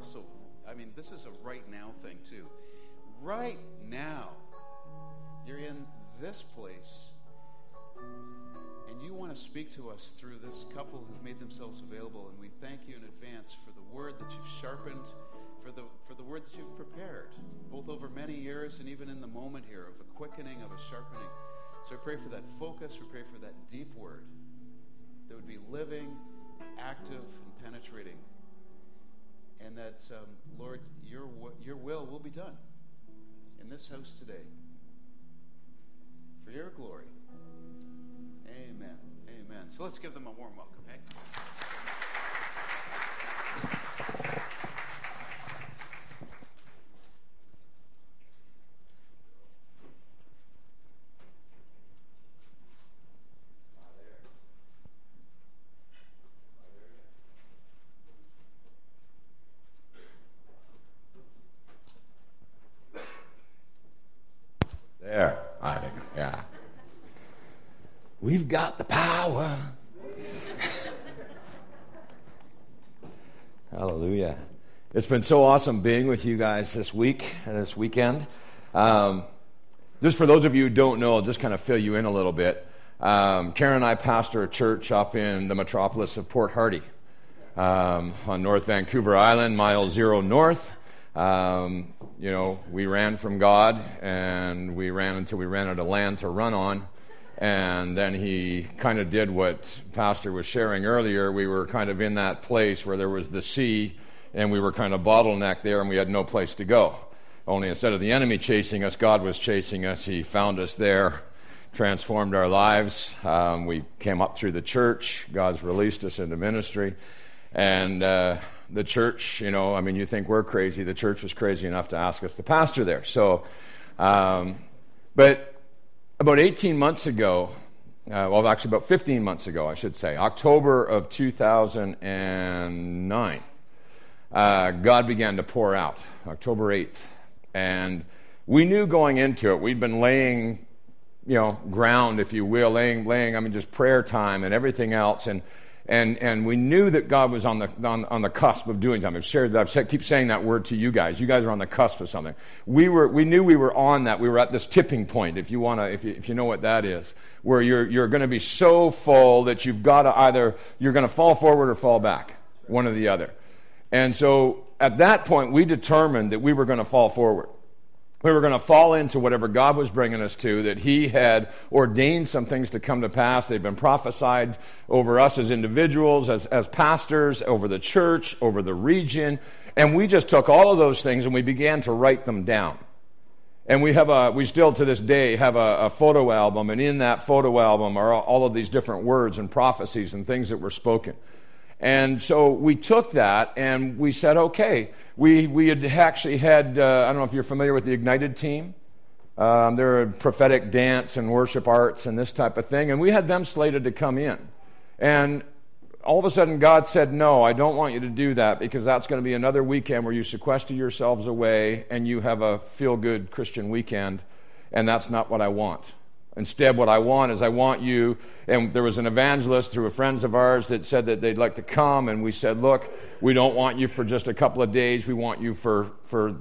also, this is a right now thing too. Right now, you're in this place, and you want to speak to us through this couple who've made themselves available, and we thank you in advance for the word that you've sharpened, for the word that you've prepared, both over many years and even in the moment here of a quickening, of a sharpening. So I pray for that focus, we pray for that deep word that would be living, active, and penetrating. And that, Lord, your will be done in this house today. For your glory. Amen. Amen. So let's give them a warm welcome, hey? There, I think, yeah. We've got the power. Hallelujah. It's been so awesome being with you guys this week and this weekend. Just for those of you who don't know, I'll just kind of fill you in a little bit. Karen and I pastor a church up in the metropolis of Port Hardy on North Vancouver Island, mile 0 north. We ran from God, and we ran until we ran out of land to run on. And then he kind of did what Pastor was sharing earlier. We were kind of in that place where there was the sea, and we were kind of bottlenecked there, and we had no place to go. Only instead of the enemy chasing us, God was chasing us. He found us there, transformed our lives. We came up through the church. God's released us into ministry. And the church, you think we're crazy. The church was crazy enough to ask us to pastor there. So, but about 18 months ago, about 15 months ago, I should say, October of 2009, God began to pour out, October 8th. And we knew going into it, we'd been laying, ground, if you will, just prayer time and everything else. And we knew that God was on the cusp of doing something. I keep saying that word to you guys. You guys are on the cusp of something. We knew we were on that. We were at this tipping point, if you know what that is, where you're going to be so full that you've got to you're going to fall forward or fall back, one or the other. And so at that point, we determined that we were going to fall forward. We were going to fall into whatever God was bringing us to, that he had ordained some things to come to pass. They've been prophesied over us as individuals, as pastors, over the church, over the region. And we just took all of those things and we began to write them down. And we still to this day have a photo album, and in that photo album are all of these different words and prophecies and things that were spoken. And so we took that and we said, okay, we had actually had, I don't know if you're familiar with the Ignited team. They're a prophetic dance and worship arts and this type of thing. And we had them slated to come in. And all of a sudden God said, no, I don't want you to do that, because that's going to be another weekend where you sequester yourselves away and you have a feel-good Christian weekend. And that's not what I want. Instead, what I want you, and there was an evangelist through friends of ours that said that they'd like to come, and we said, look, we don't want you for just a couple of days. We want you for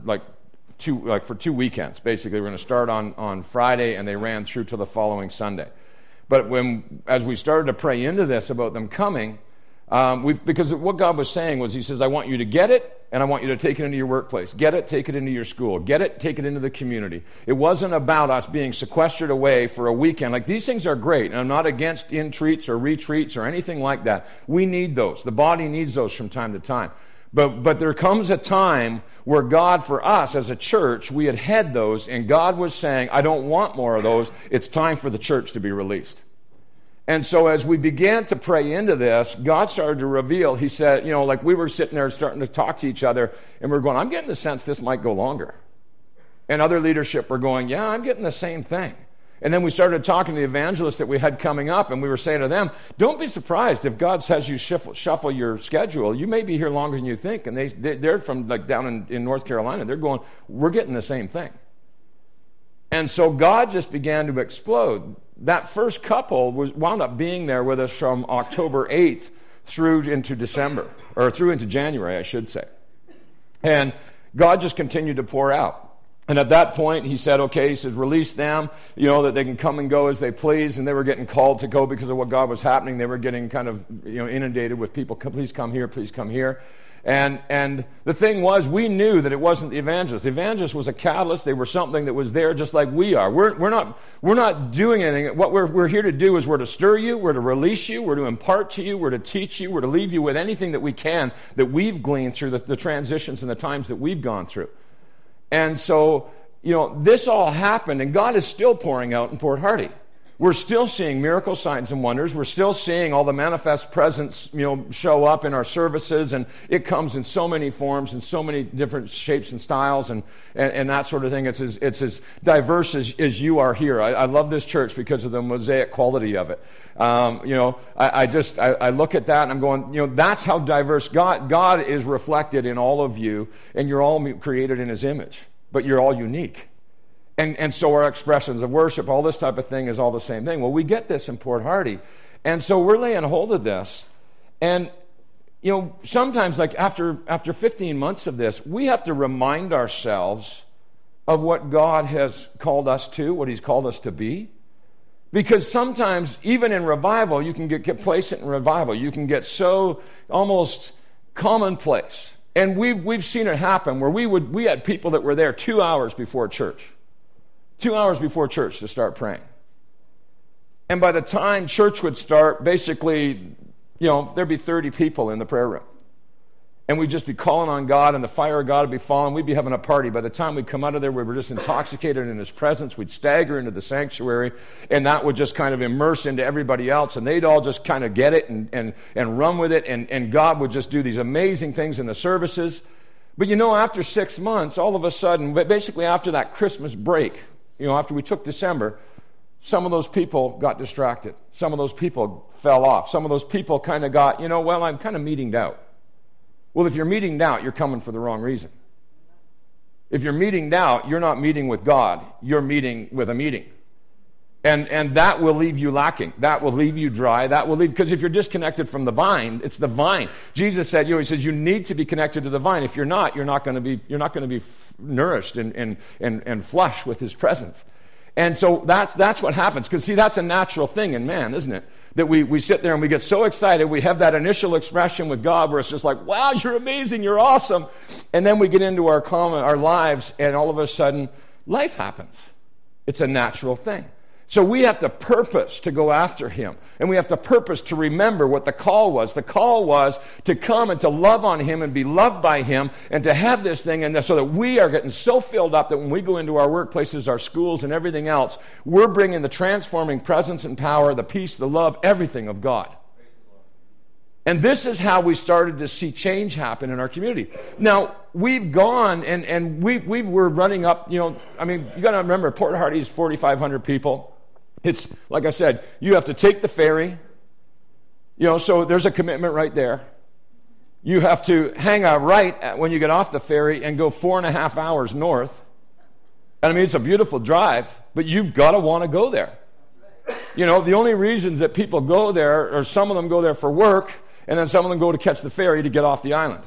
2 weekends. Basically, we're going to start on Friday, and they ran through to the following Sunday. But as we started to pray into this about them coming, because what God was saying was, he says, I want you to get it, and I want you to take it into your workplace. Get it, take it into your school. Get it, take it into the community. It wasn't about us being sequestered away for a weekend. Like, these things are great, and I'm not against in-treats or retreats or anything like that. We need those. The body needs those from time to time. But there comes a time where God, for us as a church, we had those, and God was saying, I don't want more of those. It's time for the church to be released. And so as we began to pray into this, God started to reveal. He said, we were sitting there starting to talk to each other, and we're going, I'm getting the sense this might go longer. And other leadership were going, yeah, I'm getting the same thing. And then we started talking to the evangelists that we had coming up, and we were saying to them, don't be surprised if God says you shuffle your schedule. You may be here longer than you think. And they're from down in North Carolina. They're going, we're getting the same thing. And so God just began to explode. That first couple wound up being there with us from October 8th through into January, I should say. And God just continued to pour out. And at that point, he said, okay, he said, release them, that they can come and go as they please. And they were getting called to go because of what God was happening. They were getting kind of, inundated with people, please come here, please come here. And the thing was, we knew that it wasn't the evangelist. The evangelist was a catalyst. They were something that was there just like we are. We're not doing anything. What we're here to do is we're to stir you, we're to release you, we're to impart to you, we're to teach you, we're to leave you with anything that we can that we've gleaned through the transitions and the times that we've gone through. And so, this all happened, and God is still pouring out in Port Hardy. We're still seeing miracles, signs, and wonders. We're still seeing all the manifest presence, show up in our services, and it comes in so many forms and so many different shapes and styles and that sort of thing. It's as diverse as you are here. I love this church because of the mosaic quality of it. I look at that and I'm going, that's how diverse God is reflected in all of you, and you're all created in His image, but you're all unique. And so our expressions of worship, all this type of thing is all the same thing. Well, we get this in Port Hardy. And so we're laying hold of this. And, sometimes like after 15 months of this, we have to remind ourselves of what God has called us to, what He's called us to be. Because sometimes, even in revival, you can get complacent in revival. You can get so almost commonplace. And we've seen it happen where we had people that were there 2 hours before church. 2 hours before church to start praying. And by the time church would start, basically, there'd be 30 people in the prayer room. And we'd just be calling on God, and the fire of God would be falling. We'd be having a party. By the time we'd come out of there, we were just intoxicated in His presence. We'd stagger into the sanctuary, and that would just kind of immerse into everybody else. And they'd all just kind of get it and run with it. And God would just do these amazing things in the services. But after 6 months, all of a sudden, basically after that Christmas break, after we took December, some of those people got distracted. Some of those people fell off. Some of those people kind of got, I'm kind of meetinged out. Well, if you're meetinged out, you're coming for the wrong reason. If you're meetinged out, you're not meeting with God. You're meeting with a meeting. And that will leave you lacking. That will leave you dry. Because if you're disconnected from the vine, it's the vine. Jesus said, He says, you need to be connected to the vine. If you're not going to be nourished and flush with His presence. And so that's what happens. Because see, that's a natural thing in man, isn't it? That we sit there and we get so excited. We have that initial expression with God where it's just like, wow, you're amazing, you're awesome. And then we get into our lives, and all of a sudden, life happens. It's a natural thing. So we have to purpose to go after Him. And we have to purpose to remember what the call was. The call was to come and to love on Him and be loved by Him and to have this thing, and so that we are getting so filled up that when we go into our workplaces, our schools, and everything else, we're bringing the transforming presence and power, the peace, the love, everything of God. And this is how we started to see change happen in our community. Now, we've gone and we were running up, you got to remember, Port Hardy is 4,500 people. It's, like I said, you have to take the ferry, so there's a commitment right there. You have to hang a right when you get off the ferry and go 4.5 hours north. And it's a beautiful drive, but you've got to want to go there. The only reasons that people go there, or some of them go there for work, and then some of them go to catch the ferry to get off the island.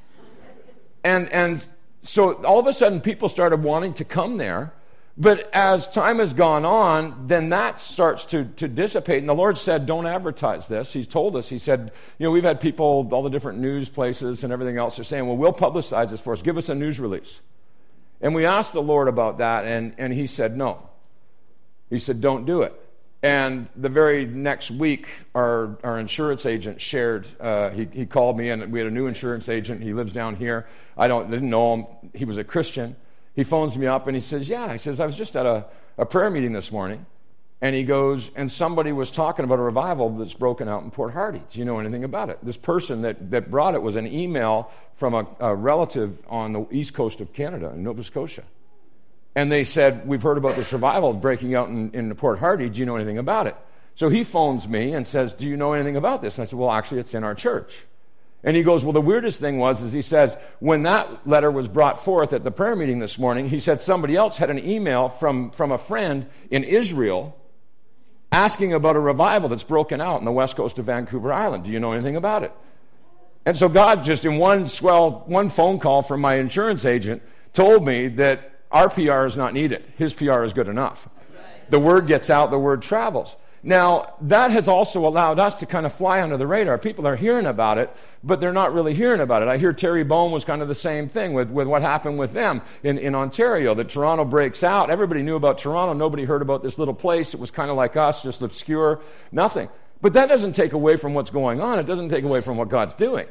And so all of a sudden people started wanting to come there. But as time has gone on, then that starts to dissipate. And the Lord said, don't advertise this. He's told us, He said, we've had people, all the different news places and everything else, are saying, well, we'll publicize this for us. Give us a news release. And we asked the Lord about that, and He said, no. He said, don't do it. And the very next week, our insurance agent shared, he called me, and we had a new insurance agent. He lives down here. I didn't know him. He was a Christian. He phones me up and he says, I was just at a prayer meeting this morning. And he goes, and somebody was talking about a revival that's broken out in Port Hardy. Do you know anything about it? This person that brought it was an email from a relative on the east coast of Canada, in Nova Scotia. And they said, we've heard about this revival breaking out in Port Hardy. Do you know anything about it? So he phones me and says, do you know anything about this? And I said, well, actually, it's in our church. And he goes, well, the weirdest thing was, he says, when that letter was brought forth at the prayer meeting this morning, he said somebody else had an email from a friend in Israel asking about a revival that's broken out on the west coast of Vancouver Island. Do you know anything about it? And so God just in one phone call from my insurance agent told me that our PR is not needed. His PR is good enough. The word gets out, the word travels. Now, that has also allowed us to kind of fly under the radar. People are hearing about it, but they're not really hearing about it. I hear Terry Bone was kind of the same thing with what happened with them in Ontario, that Toronto breaks out. Everybody knew about Toronto. Nobody heard about this little place. It was kind of like us, just obscure, nothing. But that doesn't take away from what's going on. It doesn't take away from what God's doing.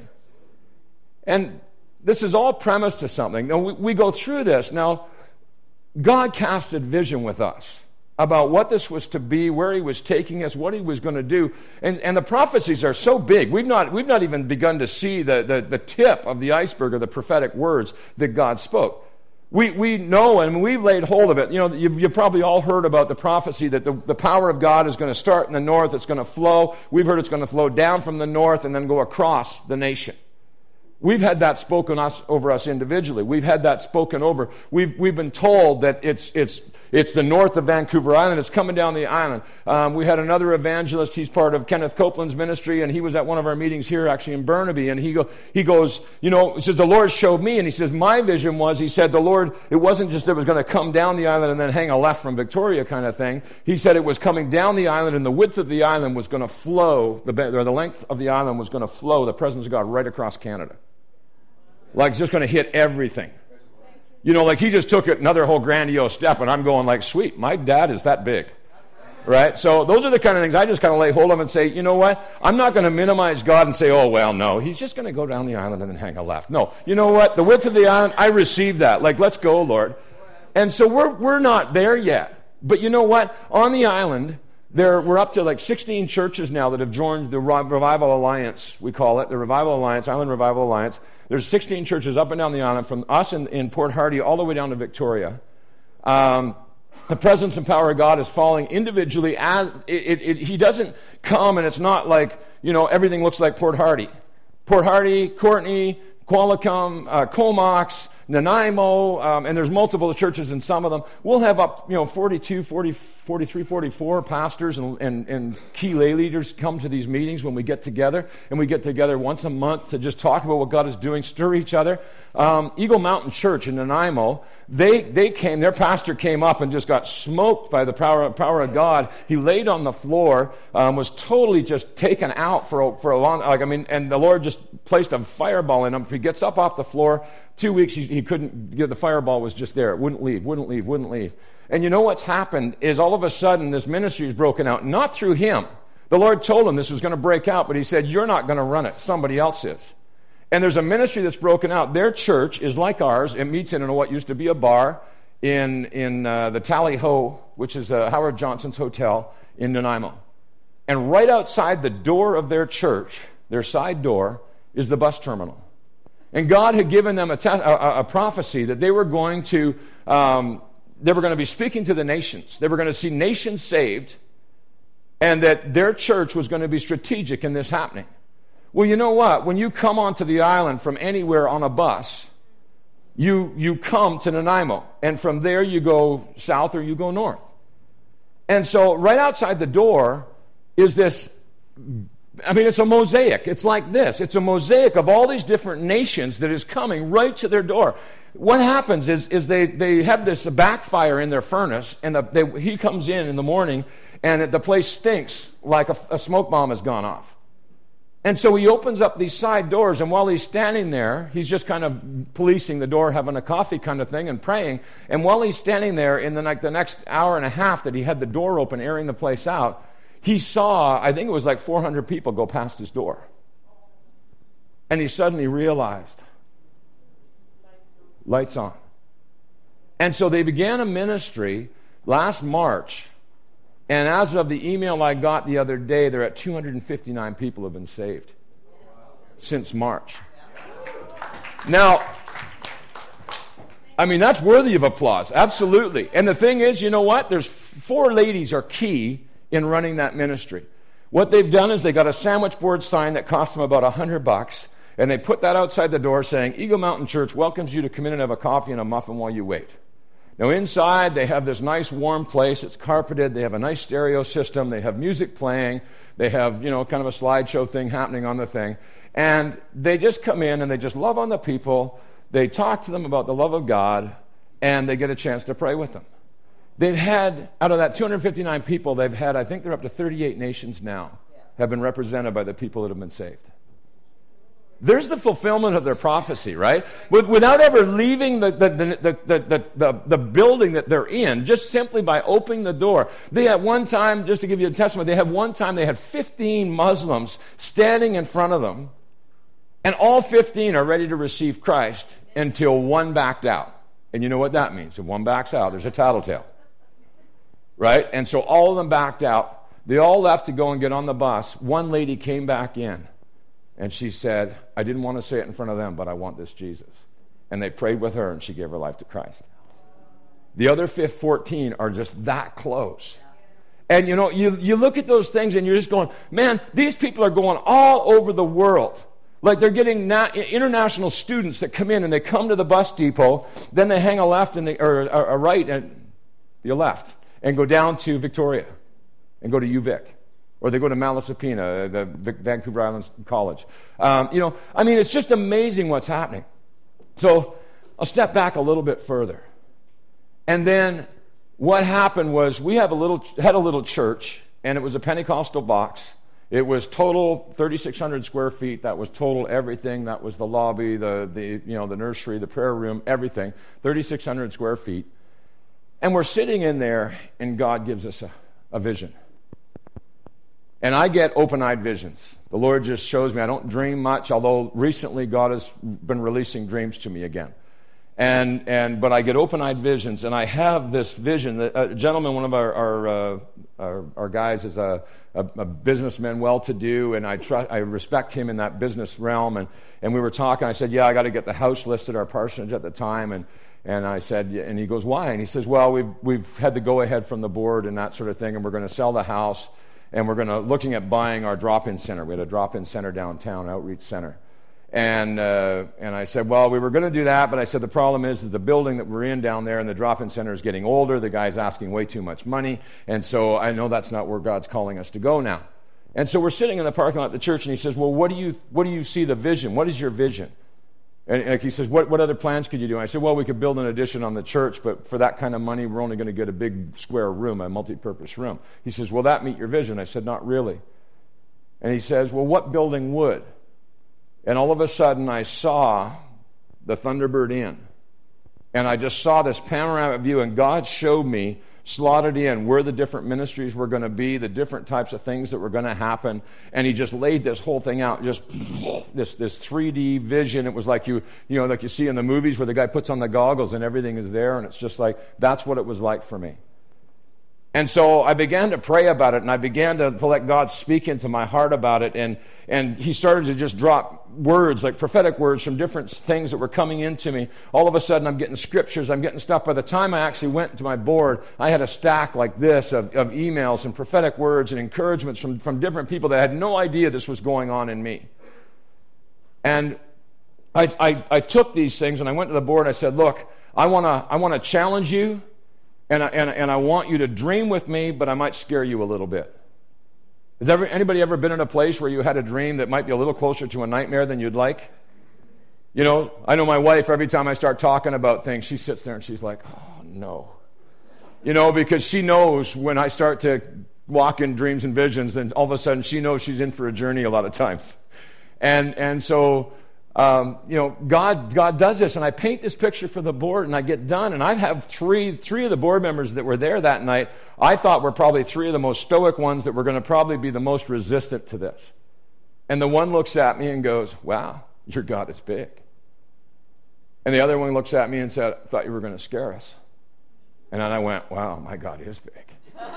And this is all premised to something. Now, we go through this. Now, God casted vision with us about what this was to be, where he was taking us, what he was going to do. And the prophecies are so big. We've not even begun to see the tip of the iceberg of the prophetic words that God spoke. We know, and we've laid hold of it. You know, you've probably all heard about the prophecy that the power of God is going to start in the north, it's going to flow. We've heard it's going to flow down from the north and then go across the nation. We've had that spoken over us individually. We've had that spoken over. We've been told that it's the north of Vancouver Island. It's coming down the island. We had another evangelist. He's part of Kenneth Copeland's ministry, and he was at one of our meetings here, actually in Burnaby. And he goes, you know, he says, the Lord showed me, and he says, my vision was, he said, the Lord, it wasn't just that it was going to come down the island and then hang a left from Victoria kind of thing. He said it was coming down the island, and the width of the island was going to flow, or the length of the island was going to flow, the presence of God right across Canada. Like it's just going to hit everything. You know, like he just took it another whole grandiose step, and I'm going like, sweet, my dad is that big. Right? So those are the kind of things I just kind of lay hold of and say, you know what? I'm not going to minimize God and say, oh, well, no, he's just going to go down the island and then hang a left. No, you know what? The width of the island, I received that. Like, let's go, Lord. And so we're not there yet. But you know what? On the island, we're up to like 16 churches now that have joined the Revival Alliance, we call it, the Revival Alliance, Island Revival Alliance. There's 16 churches up and down the island, from us in Port Hardy all the way down to Victoria. The presence and power of God is falling individually. He doesn't come, and it's not like, you know, everything looks like Port Hardy. Port Hardy, Courtenay, Qualicum, Comox, Nanaimo, and there's multiple churches in some of them. We'll have up, 42, 40, 43, 44 pastors and key lay leaders come to these meetings when we get together. And we get together once a month to just talk about what God is doing, stir each other. Eagle Mountain Church in Nanaimo, they came, their pastor came up and just got smoked by the power of God. He laid on the floor, was totally just taken out for a long, and the Lord just placed a fireball in him. If he gets up off the floor, 2 weeks he couldn't, the fireball was just there. It wouldn't leave. And you know what's happened is all of a sudden this ministry is broken out, not through him. The Lord told him this was going to break out, but he said, you're not going to run it. Somebody else is. And there's a ministry that's broken out. Their church is like ours. It meets in what used to be a bar in the Tally Ho, which is Howard Johnson's hotel in Nanaimo. And right outside the door of their church, their side door, is the bus terminal. And God had given them a prophecy that they were going to be speaking to the nations. They were going to see nations saved, and that their church was going to be strategic in this happening. Well, you know what? When you come onto the island from anywhere on a bus, you come to Nanaimo, and from there you go south or you go north. And so right outside the door is this, it's a mosaic. It's like this. It's a mosaic of all these different nations that is coming right to their door. What happens is they have this backfire in their furnace, and he comes in the morning, and the place stinks like a smoke bomb has gone off. And so he opens up these side doors, and while he's standing there, he's just kind of policing the door, having a coffee kind of thing and praying. And while he's standing there in the next hour and a half that he had the door open, airing the place out, he saw, I think it was like 400 people go past his door. And he suddenly realized, lights on. And so they began a ministry last March. And as of the email I got the other day, they're at 259 people have been saved since March. Now, that's worthy of applause. Absolutely. And the thing is, you know what? There's 4 ladies are key in running that ministry. What they've done is they got a sandwich board sign that cost them about $100, and they put that outside the door saying, Eagle Mountain Church welcomes you to come in and have a coffee and a muffin while you wait. Now inside they have this nice warm place. It's carpeted. They have a nice stereo system. They have music playing. They have, kind of a slideshow thing happening on the thing. And they just come in and they just love on the people. They talk to them about the love of God, and they get a chance to pray with them. They've had, out of that 259 people, they've had, I think they're up to 38 nations now, have been represented by the people that have been saved. There's the fulfillment of their prophecy, right? Without ever leaving the building that they're in, just simply by opening the door. They had one time, just to give you a testimony, they had 15 Muslims standing in front of them, and all 15 are ready to receive Christ until one backed out. And you know what that means. If one backs out, there's a tattletale. Right? And so all of them backed out. They all left to go and get on the bus. One lady came back in, and she said, I didn't want to say it in front of them, but I want this Jesus. And they prayed with her, and she gave her life to Christ. The other 14 are just that close. And you know, you look at those things, and you're just going, man, these people are going all over the world. Like they're getting international students that come in, and they come to the bus depot, then they hang a left or a right and you left, and go down to Victoria and go to UVic. Or they go to Malasapina, the Vancouver Island College. It's just amazing what's happening. So I'll step back a little bit further. And then what happened was we had a little church, and it was a Pentecostal box. It was total 3,600 square feet. That was total everything. That was the lobby, the nursery, the prayer room, everything. 3,600 square feet. And we're sitting in there, and God gives us a vision. And I get open-eyed visions. The Lord just shows me. I don't dream much, although recently God has been releasing dreams to me again. But I get open-eyed visions, and I have this vision. A gentleman, one of our guys, is a businessman, well-to-do, and I respect him in that business realm. And we were talking. I said, "Yeah, I got to get the house listed, our parsonage at the time." And I said, and he goes, "Why?" And he says, "Well, we've had the go-ahead from the board and that sort of thing, and we're going to sell the house, and we're looking at buying our drop-in center. We had a drop-in center downtown, outreach center." And I said, well, we were going to do that, but I said the problem is that the building that we're in down there and the drop-in center is getting older. The guy's asking way too much money, and so I know that's not where God's calling us to go now. And so we're sitting in the parking lot of the church, and he says, well, what do you see the vision? What is your vision? And he says, what other plans could you do? And I said, well, we could build an addition on the church, but for that kind of money, we're only going to get a big square room, a multi-purpose room. He says, will that meet your vision? I said, not really. And he says, well, what building would? And all of a sudden, I saw the Thunderbird Inn. And I just saw this panoramic view, and God showed me, slotted in, where the different ministries were going to be, the different types of things that were going to happen. And he just laid this whole thing out, just this 3D vision. It was like like you see in the movies where the guy puts on the goggles and everything is there, and it's just like, that's what it was like for me. And so I began to pray about it, and I began to let God speak into my heart about it, and he started to just drop words, like prophetic words from different things that were coming into me. All of a sudden, I'm getting scriptures, I'm getting stuff. By the time I actually went to my board, I had a stack like this of emails and prophetic words and encouragements from different people that had no idea this was going on in me. And I took these things, and I went to the board, and I said, look, I want to challenge you, and I want you to dream with me, but I might scare you a little bit. Has anybody ever been in a place where you had a dream that might be a little closer to a nightmare than you'd like? You know, I know my wife, every time I start talking about things, she sits there and she's like, oh, no. You know, because she knows when I start to walk in dreams and visions, then all of a sudden she knows she's in for a journey a lot of times. And so... God does this, and I paint this picture for the board, and I get done, and I have three of the board members that were there that night. I thought were probably three of the most stoic ones that were going to probably be the most resistant to this. And the one looks at me and goes, wow, your God is big. And the other one looks at me and said, I thought you were going to scare us. And then I went, wow, my God is big.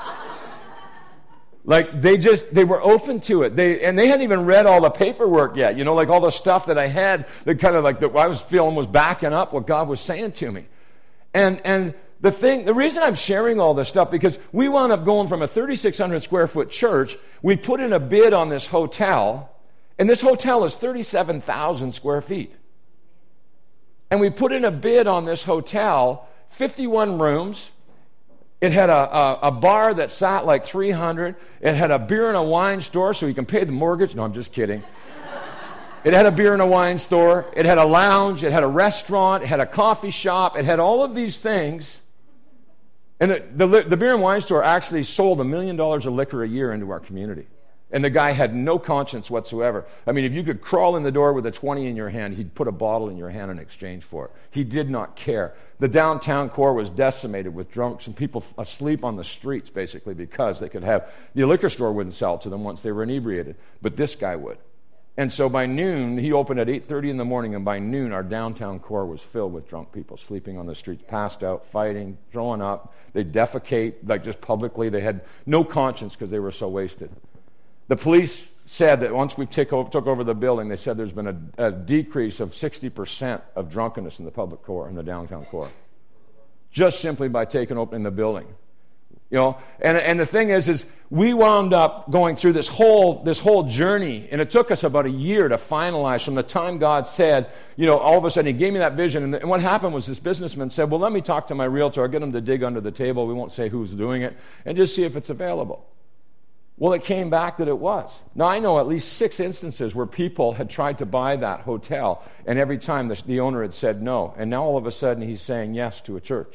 Like they were open to it. They hadn't even read all the paperwork yet. You know, like all the stuff that I had that kind of like that I was feeling was backing up what God was saying to me. And the reason I'm sharing all this stuff, because we wound up going from a 3,600 square foot church. We put in a bid on this hotel, and this hotel is 37,000 square feet. And we put in a bid on this hotel, 51 rooms. It had a bar that sat like 300. It had a beer and a wine store so you can pay the mortgage. No, I'm just kidding. It had a beer and a wine store. It had a lounge. It had a restaurant. It had a coffee shop. It had all of these things. And the beer and wine store actually sold $1 million of liquor a year into our community. And the guy had no conscience whatsoever. I mean, if you could crawl in the door with a 20 in your hand, he'd put a bottle in your hand in exchange for it. He did not care. The downtown core was decimated with drunks and people asleep on the streets, basically, because they could have... The liquor store wouldn't sell to them once they were inebriated, but this guy would. And so by noon, he opened at 8:30 in the morning, and by noon, our downtown core was filled with drunk people sleeping on the streets, passed out, fighting, throwing up. They'd defecate, like just publicly. They had no conscience because they were so wasted. The police said that once we took over the building, they said there's been a decrease of 60% of drunkenness in the public core, in the downtown core, just simply by opening the building. You know, and the thing is we wound up going through this whole journey, and it took us about a year to finalize from the time God said, you know, all of a sudden He gave me that vision, and what happened was this businessman said, well, let me talk to my realtor. I'll get him to dig under the table. We won't say who's doing it, and just see if it's available. Well, it came back that it was. Now, I know at least 6 instances where people had tried to buy that hotel, and every time the owner had said no, and now all of a sudden he's saying yes to a church.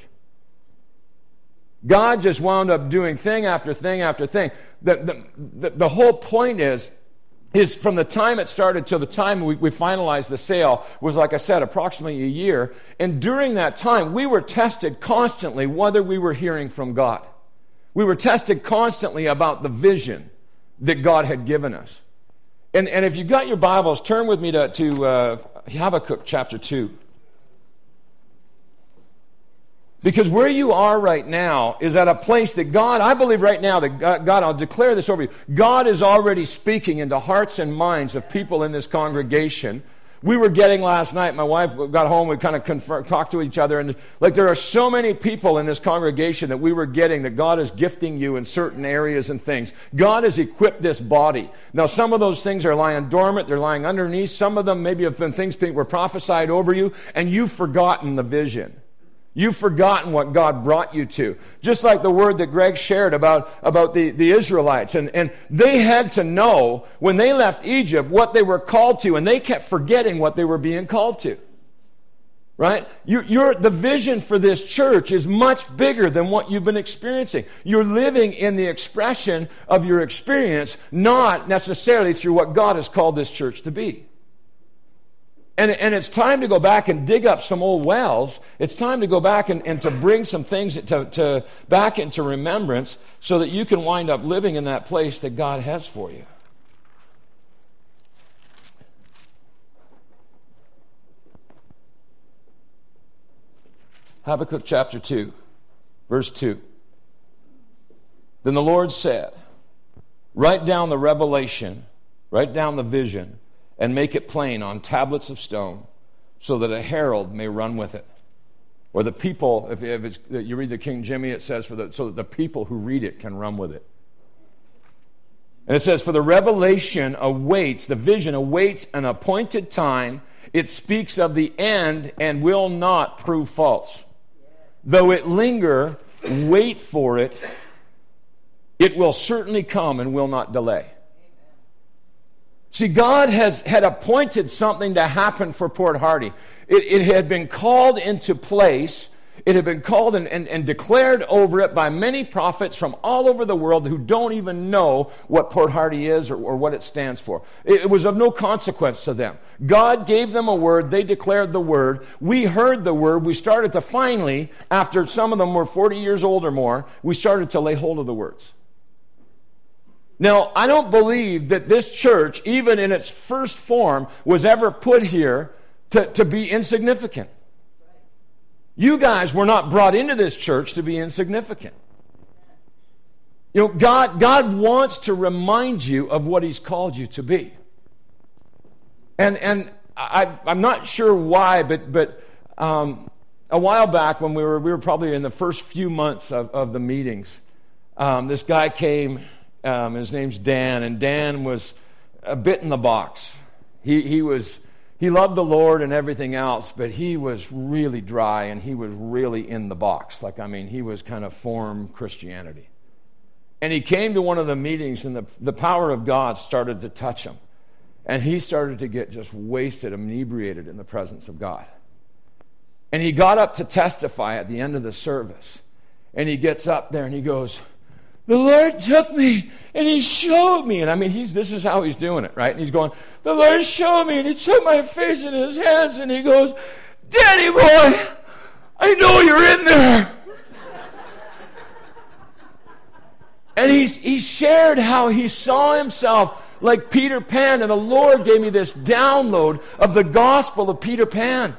God just wound up doing thing after thing after thing. The whole point is from the time it started till the time we finalized the sale was, like I said, approximately a year. And during that time, we were tested constantly whether we were hearing from God. We were tested constantly about the vision that God had given us. And if you've got your Bibles, turn with me to Habakkuk chapter 2. Because where you are right now is at a place that God, I believe right now that God, I'll declare this over you, God is already speaking into hearts and minds of people in this congregation. We were getting last night, my wife got home, we kind of talked to each other, and like there are so many people in this congregation that we were getting that God is gifting you in certain areas and things. God has equipped this body. Now, some of those things are lying dormant, they're lying underneath. Some of them maybe have been things that were prophesied over you, and you've forgotten the vision. You've forgotten what God brought you to. Just like the word that Greg shared about the Israelites. And they had to know when they left Egypt what they were called to, and they kept forgetting what they were being called to. Right? The vision for this church is much bigger than what you've been experiencing. You're living in the expression of your experience, not necessarily through what God has called this church to be. And it's time to go back and dig up some old wells. It's time to go back and to bring some things to back into remembrance so that you can wind up living in that place that God has for you. Habakkuk chapter 2, verse 2. Then the Lord said, write down the revelation, write down the vision, and make it plain on tablets of stone, so that a herald may run with it. Or the people, if you read the King Jimmy, it says, so that the people who read it can run with it. And it says, for the revelation awaits, the vision awaits an appointed time. It speaks of the end and will not prove false. Though it linger, wait for it. It will certainly come and will not delay. See, God had appointed something to happen for Port Hardy. It had been called into place. It had been called and declared over it by many prophets from all over the world who don't even know what Port Hardy is or what it stands for. It was of no consequence to them. God gave them a word. They declared the word. We heard the word. We started to finally, after some of them were 40 years old or more, we started to lay hold of the words. Now, I don't believe that this church, even in its first form, was ever put here to be insignificant. You guys were not brought into this church to be insignificant. You know, God wants to remind you of what He's called you to be. And I'm not sure why, but a while back when we were probably in the first few months of the meetings, this guy came. His name's Dan, and Dan was a bit in the box. He loved the Lord and everything else, but he was really dry and he was really in the box. He was kind of form Christianity. And he came to one of the meetings, and the power of God started to touch him. And he started to get just wasted, inebriated in the presence of God. And he got up to testify at the end of the service. And he gets up there and he goes, the Lord took me and he showed me. And I mean, this is how he's doing it, right? And he's going, the Lord showed me, and he took my face in his hands and he goes, Daddy boy, I know you're in there. And he shared how he saw himself like Peter Pan, and the Lord gave me this download of the gospel of Peter Pan.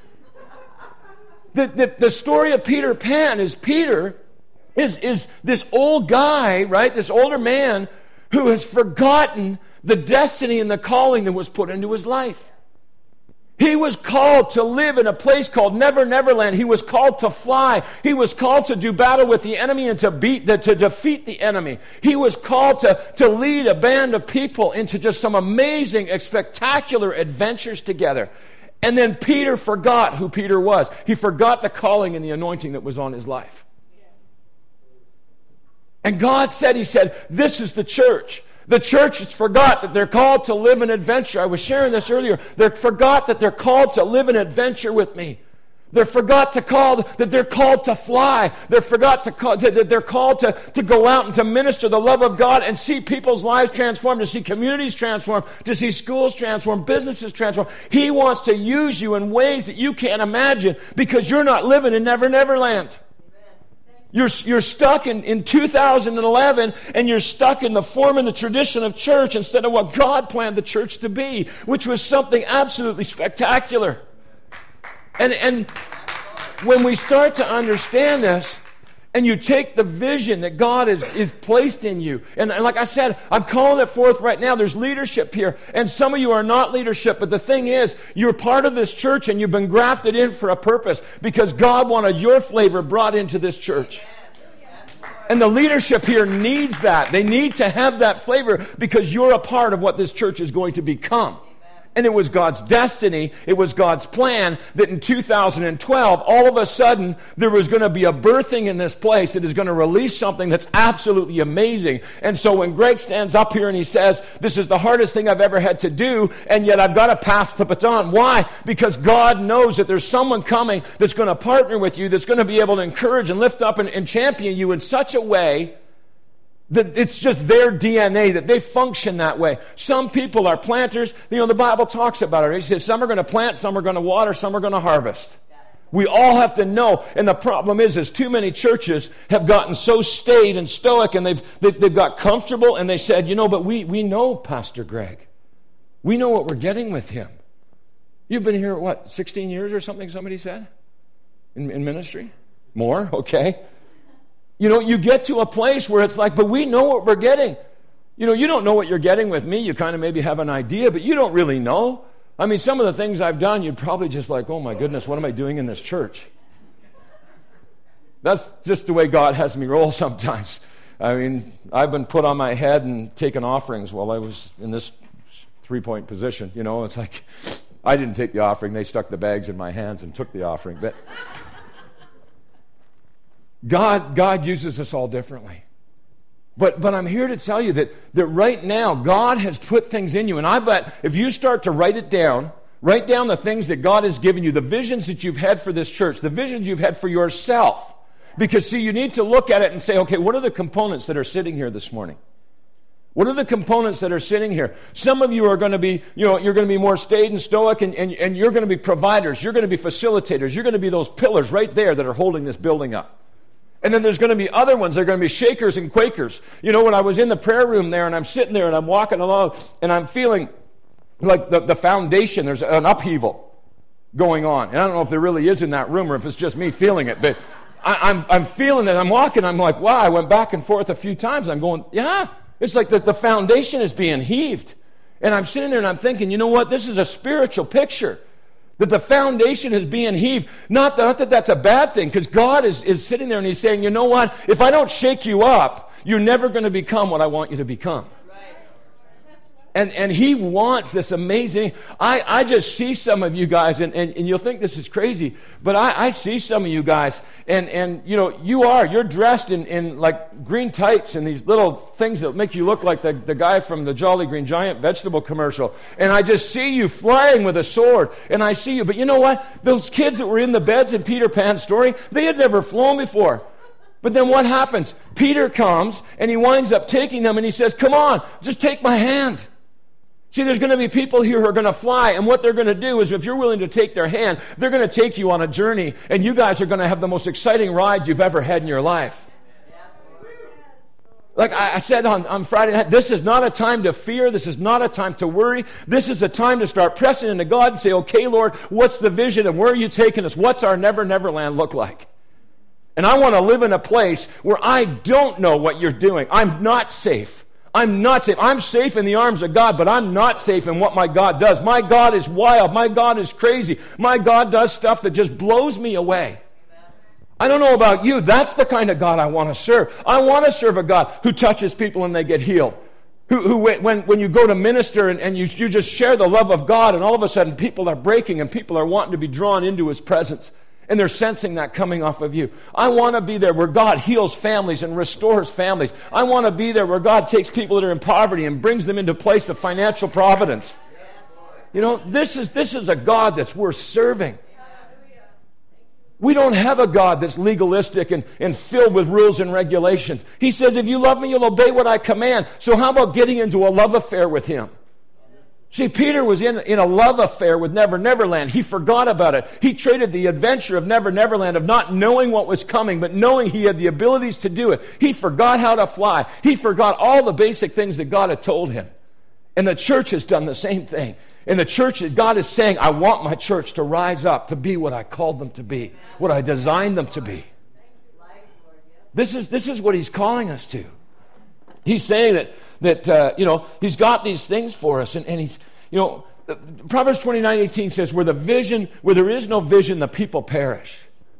The story of Peter Pan is Peter is this old guy, right? This older man who has forgotten the destiny and the calling that was put into his life. He was called to live in a place called Never Never Land. He was called to fly. He was called to do battle with the enemy and to defeat the enemy. He was called to lead a band of people into just some amazing, spectacular adventures together. And then Peter forgot who Peter was. He forgot the calling and the anointing that was on his life. And God said, he said, this is the church. The church has forgot that they're called to live an adventure. I was sharing this earlier. They forgot that they're called to live an adventure with me. They forgot that they're called to fly. They forgot that they're called to go out and to minister the love of God and see people's lives transformed, to see communities transformed, to see schools transformed, businesses transformed. He wants to use you in ways that you can't imagine because you're not living in Never Never Land. You're stuck in 2011, and you're stuck in the form and the tradition of church instead of what God planned the church to be, which was something absolutely spectacular. And when we start to understand this, and you take the vision that God is placed in you, and like I said, I'm calling it forth right now. There's leadership here, and some of you are not leadership, but the thing is, you're part of this church, and you've been grafted in for a purpose, because God wanted your flavor brought into this church. And the leadership here needs that. They need to have that flavor, because you're a part of what this church is going to become. And it was God's destiny, it was God's plan that in 2012, all of a sudden, there was going to be a birthing in this place that is going to release something that's absolutely amazing. And so when Greg stands up here and he says, this is the hardest thing I've ever had to do, and yet I've got to pass the baton. Why? Because God knows that there's someone coming that's going to partner with you, that's going to be able to encourage and lift up and champion you in such a way that it's just their DNA, that they function that way. Some people are planters. The Bible talks about it. He says some are going to plant, some are going to water, some are going to harvest. We all have to know. And the problem is too many churches have gotten so staid and stoic, and they've got comfortable, and they said, but we know Pastor Greg. We know what we're getting with him. You've been here, 16 years or something, somebody said? In ministry? More? Okay. You get to a place where it's like, but we know what we're getting. You don't know what you're getting with me. You kind of maybe have an idea, but you don't really know. I mean, some of the things I've done, you'd probably just like, oh my goodness, what am I doing in this church? That's just the way God has me roll sometimes. I mean, I've been put on my head and taken offerings while I was in this 3-point position. It's like, I didn't take the offering. They stuck the bags in my hands and took the offering. But God uses us all differently. But I'm here to tell you that right now, God has put things in you. And I bet if you start to write down the things that God has given you, the visions that you've had for this church, the visions you've had for yourself. Because, see, you need to look at it and say, okay, what are the components that are sitting here this morning? What are the components that are sitting here? Some of you are going to be, you're going to be more staid and stoic, and you're going to be providers. You're going to be facilitators. You're going to be those pillars right there that are holding this building up. And then there's going to be other ones. They're going to be shakers and quakers. When I was in the prayer room there and I'm sitting there and I'm walking along and I'm feeling like the foundation, there's an upheaval going on. And I don't know if there really is in that room or if it's just me feeling it. But I'm feeling it. I'm walking. I'm like, wow, I went back and forth a few times. I'm going, yeah. It's like the foundation is being heaved. And I'm sitting there and I'm thinking, you know what? This is a spiritual picture. That the foundation is being heaved. Not that that's a bad thing, because God is sitting there and he's saying, you know what? If I don't shake you up, you're never going to become what I want you to become. And he wants this amazing. I just see some of you guys, and you'll think this is crazy, but I see some of you guys, and you know, you're dressed in like green tights and these little things that make you look like the guy from the Jolly Green Giant vegetable commercial. And I just see you flying with a sword, and I see you. But you know what? Those kids that were in the beds in Peter Pan's story, they had never flown before. But then what happens? Peter comes, and he winds up taking them, and he says, come on, just take my hand. See, there's going to be people here who are going to fly, and what they're going to do is if you're willing to take their hand, they're going to take you on a journey, and you guys are going to have the most exciting ride you've ever had in your life. Like I said on Friday night, this is not a time to fear. This is not a time to worry. This is a time to start pressing into God and say, okay, Lord, what's the vision, and where are you taking us? What's our Never Land look like? And I want to live in a place where I don't know what you're doing. I'm not safe. I'm not safe. I'm safe in the arms of God, but I'm not safe in what my God does. My God is wild. My God is crazy. My God does stuff that just blows me away. I don't know about you. That's the kind of God I want to serve. I want to serve a God who touches people and they get healed. Who when you go to minister and you just share the love of God, and all of a sudden people are breaking and people are wanting to be drawn into His presence. And they're sensing that coming off of you. I want to be there where God heals families and restores families. I want to be there where God takes people that are in poverty and brings them into a place of financial providence. You know, this is a God that's worth serving. We don't have a God that's legalistic and filled with rules and regulations. He says, if you love me, you'll obey what I command. So how about getting into a love affair with Him? See, Peter was in a love affair with Never Land. He forgot about it. He traded the adventure of Never Land, of not knowing what was coming, but knowing he had the abilities to do it. He forgot how to fly. He forgot all the basic things that God had told him. And the church has done the same thing. In the church, God is saying, I want my church to rise up to be what I called them to be, what I designed them to be. This is what He's calling us to. He's saying that He's got these things for us, and He's, Proverbs 29:18 says, where there is no vision, the people perish.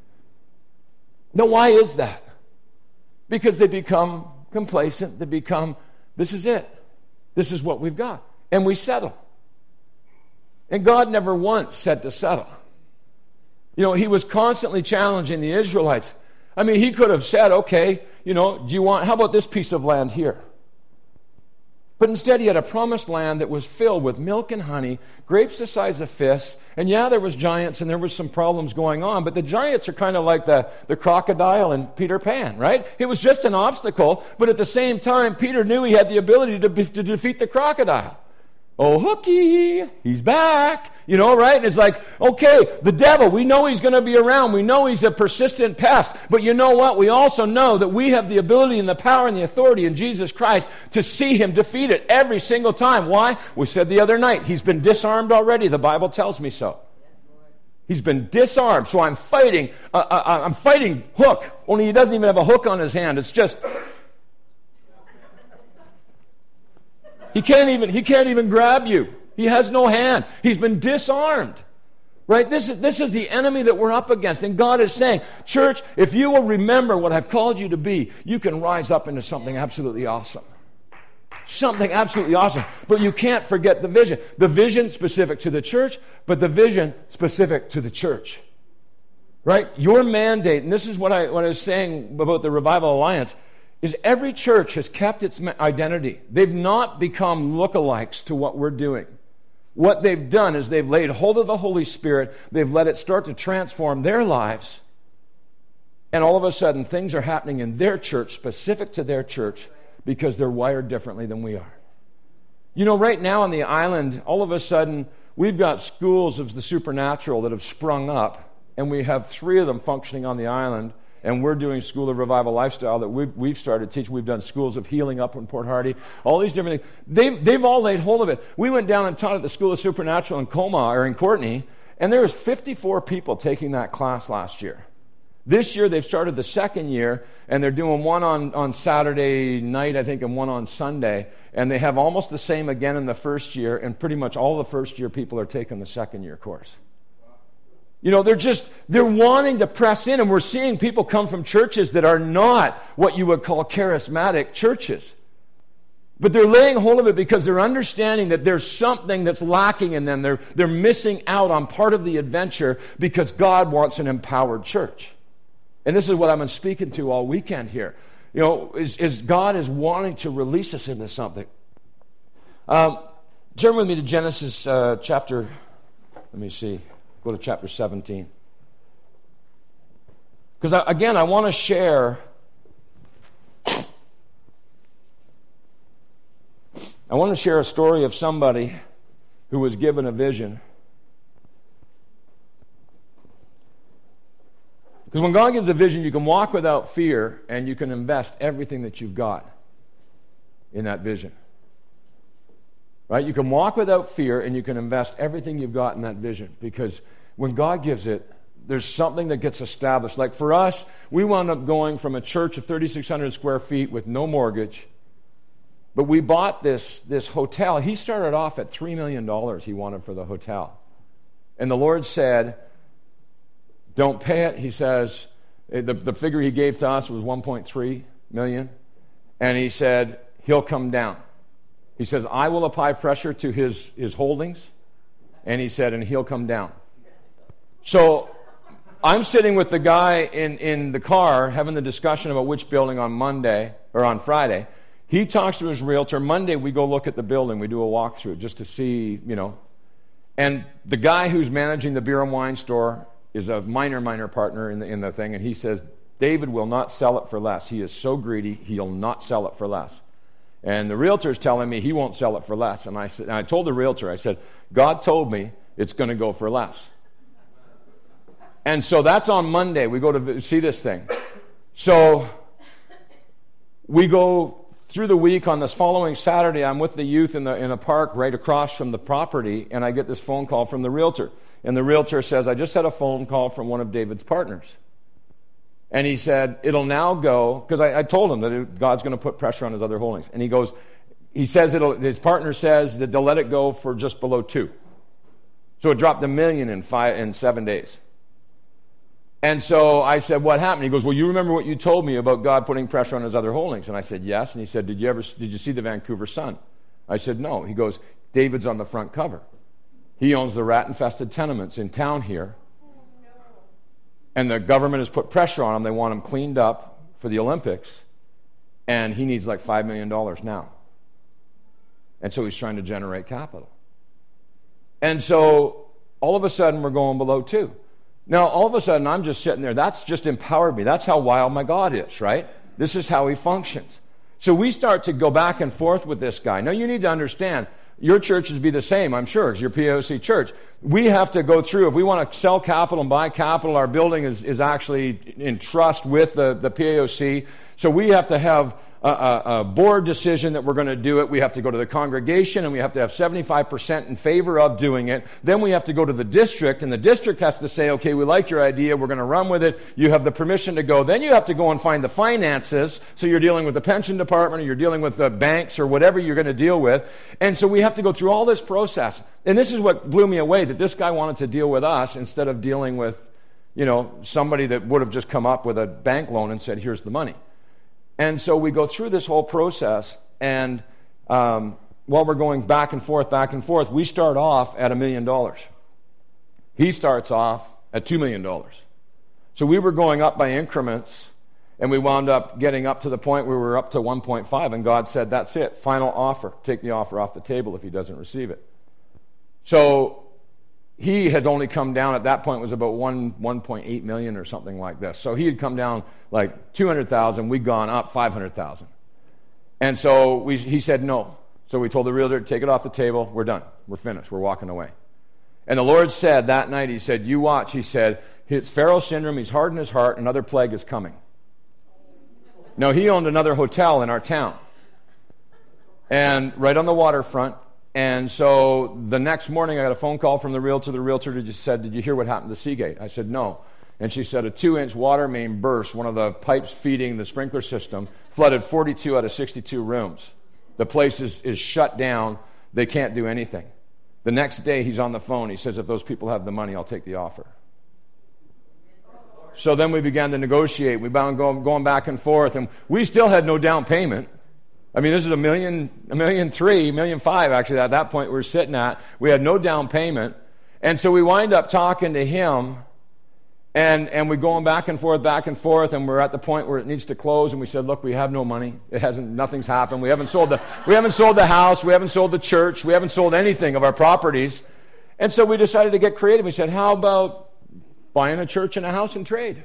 Now, why is that? Because they become complacent. They become, this is it. This is what we've got. And we settle. And God never once said to settle. He was constantly challenging the Israelites. I mean, He could have said, okay, how about this piece of land here? But instead, He had a promised land that was filled with milk and honey, grapes the size of fists, and there was giants and there was some problems going on, but the giants are kind of like the crocodile in Peter Pan, right? It was just an obstacle, but at the same time, Peter knew he had the ability to defeat the crocodile. Oh, hooky, he's back, right? And it's like, okay, the devil, we know he's going to be around. We know he's a persistent pest. But you know what? We also know that we have the ability and the power and the authority in Jesus Christ to see him defeated every single time. Why? We said the other night, he's been disarmed already. The Bible tells me so. He's been disarmed. So I'm fighting Hook, only he doesn't even have a hook on his hand. It's just... He can't even grab you. He has no hand. He's been disarmed. Right? This is the enemy that we're up against. And God is saying, church, if you will remember what I've called you to be, you can rise up into something absolutely awesome. Something absolutely awesome. But you can't forget the vision. The vision specific to the church, but the vision specific to the church. Right? Your mandate, and this is what I was saying about the Revival Alliance, is every church has kept its identity. They've not become lookalikes to what we're doing. What they've done is they've laid hold of the Holy Spirit, they've let it start to transform their lives, and all of a sudden things are happening in their church, specific to their church, because they're wired differently than we are. Right now on the island, all of a sudden, we've got schools of the supernatural that have sprung up, and we have 3 of them functioning on the island. And we're doing School of Revival Lifestyle that we've started teaching. We've done Schools of Healing up in Port Hardy. All these different things. They've all laid hold of it. We went down and taught at the School of Supernatural in Courtenay, and there was 54 people taking that class last year. This year they've started the second year, and they're doing one on Saturday night, I think, and one on Sunday. And they have almost the same again in the first year, and pretty much all the first year people are taking the second year course. They're wanting to press in, and we're seeing people come from churches that are not what you would call charismatic churches. But they're laying hold of it because they're understanding that there's something that's lacking in them. They're missing out on part of the adventure because God wants an empowered church. And this is what I've been speaking to all weekend here. You know, is God is wanting to release us into something. Turn with me to Genesis chapter, let me see, go to chapter 17. Because again, I want to share, a story of somebody who was given a vision. Because when God gives a vision, you can walk without fear and you can invest everything that you've got in that vision. Right? You can walk without fear and you can invest everything you've got in that vision. Because when God gives it, there's something that gets established. Like for us, we wound up going from a church of 3,600 square feet with no mortgage. But we bought this hotel. He started off at $3 million he wanted for the hotel. And the Lord said, don't pay it. He says, the figure he gave to us was $1.3 million. And he said, he'll come down. He says, I will apply pressure to his holdings. And he said, and he'll come down. So I'm sitting with the guy in the car having the discussion about which building on Monday or on Friday. He talks to his realtor. Monday we go look at the building. We do a walkthrough just to see, you know. And the guy who's managing the beer and wine store is a minor partner in the thing. And he says, David will not sell it for less. He is so greedy, he'll not sell it for less. And the realtor's telling me he won't sell it for less. And I told the realtor, I said, God told me it's going to go for less. And so that's on Monday. We go to see this thing. So we go through the week. On this following Saturday, I'm with the youth in a park right across from the property, and I get this phone call from the realtor. And the realtor says, I just had a phone call from one of David's partners. And he said, it'll now go, because I told him that God's going to put pressure on his other holdings. And he says, his partner says that they'll let it go for just below 2. So it dropped $1 million in 7 days. And so I said, what happened? He goes, well, you remember what you told me about God putting pressure on his other holdings? And I said, yes. And he said, did you see the Vancouver Sun? I said, no. He goes, David's on the front cover. He owns the rat-infested tenements in town here. And the government has put pressure on him. They want him cleaned up for the Olympics. And he needs like $5 million now. And so he's trying to generate capital. And so all of a sudden we're going below 2. Now, all of a sudden, I'm just sitting there. That's just empowered me. That's how wild my God is, right? This is how he functions. So we start to go back and forth with this guy. Now, you need to understand, your churches be the same, I'm sure, as your POC church. We have to go through, if we want to sell capital and buy capital, our building is actually in trust with the POC. So we have to have a board decision that we're going to do it. We have to go to the congregation, and we have to have 75% in favor of doing it. Then we have to go to the district, and the district has to say, okay, we like your idea, we're going to run with it. You have the permission to go. Then you have to go and find the finances. So you're dealing with the pension department, or you're dealing with the banks, or whatever you're going to deal with. And so we have to go through all this process. And this is what blew me away, that this guy wanted to deal with us instead of dealing with, somebody that would have just come up with a bank loan and said, here's the money. And so we go through this whole process, and while we're going back and forth, we start off at $1 million. He starts off at $2 million. So we were going up by increments, and we wound up getting up to the point where we were up to 1.5, and God said, that's it, final offer. Take the offer off the table if he doesn't receive it. So he had only come down at that point, was about 1.8 million or something like this. So he had come down like 200,000. We'd gone up 500,000. And so he said no. So we told the realtor, take it off the table. We're done. We're finished. We're walking away. And the Lord said that night, he said, you watch. He said, it's Pharaoh syndrome. He's hardened his heart. Another plague is coming. Now, he owned another hotel in our town. And right on the waterfront. And so the next morning, I got a phone call from the realtor. The realtor just said, did you hear what happened to Seagate? I said, no. And she said, a 2-inch water main burst. One of the pipes feeding the sprinkler system flooded 42 out of 62 rooms. The place is shut down. They can't do anything. The next day, he's on the phone. He says, if those people have the money, I'll take the offer. So then we began to negotiate. We began going back and forth. And we still had no down payment. I mean, this is $1.3 million, $1.5 million actually at that point we were sitting at. We had no down payment. And so we wind up talking to him, and we're going back and forth, and we're at the point where it needs to close, and we said, look, we have no money. Nothing's happened. We haven't sold the house, we haven't sold the church, we haven't sold anything of our properties. And so we decided to get creative. We said, how about buying a church and a house and trade?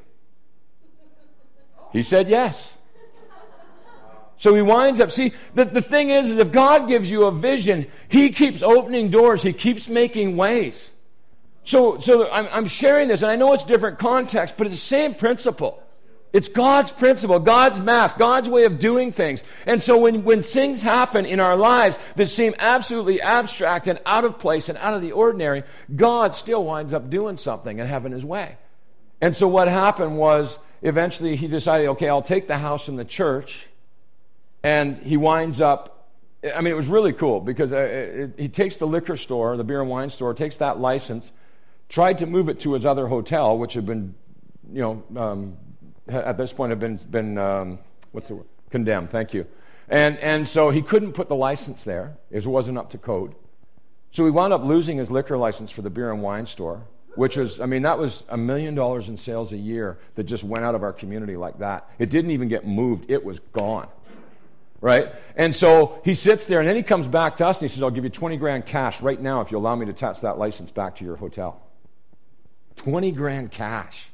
He said yes. So he winds up, see, the thing is that if God gives you a vision, he keeps opening doors, he keeps making ways. So I'm sharing this, and I know it's different context, but it's the same principle. It's God's principle, God's math, God's way of doing things. And so when things happen in our lives that seem absolutely abstract and out of place and out of the ordinary, God still winds up doing something and having his way. And so what happened was, eventually he decided, okay, I'll take the house and the church, and he winds up, I mean, it was really cool, because he takes the liquor store, the beer and wine store, takes that license, tried to move it to his other hotel, which had been, at this point had been condemned, thank you. And so he couldn't put the license there. It wasn't up to code. So he wound up losing his liquor license for the beer and wine store, which was, I mean, that was $1 million in sales a year that just went out of our community like that. It didn't even get moved. It was gone. Right? And so he sits there, and then he comes back to us, and he says, I'll give you $20,000 cash right now if you allow me to attach that license back to your hotel. $20,000 cash.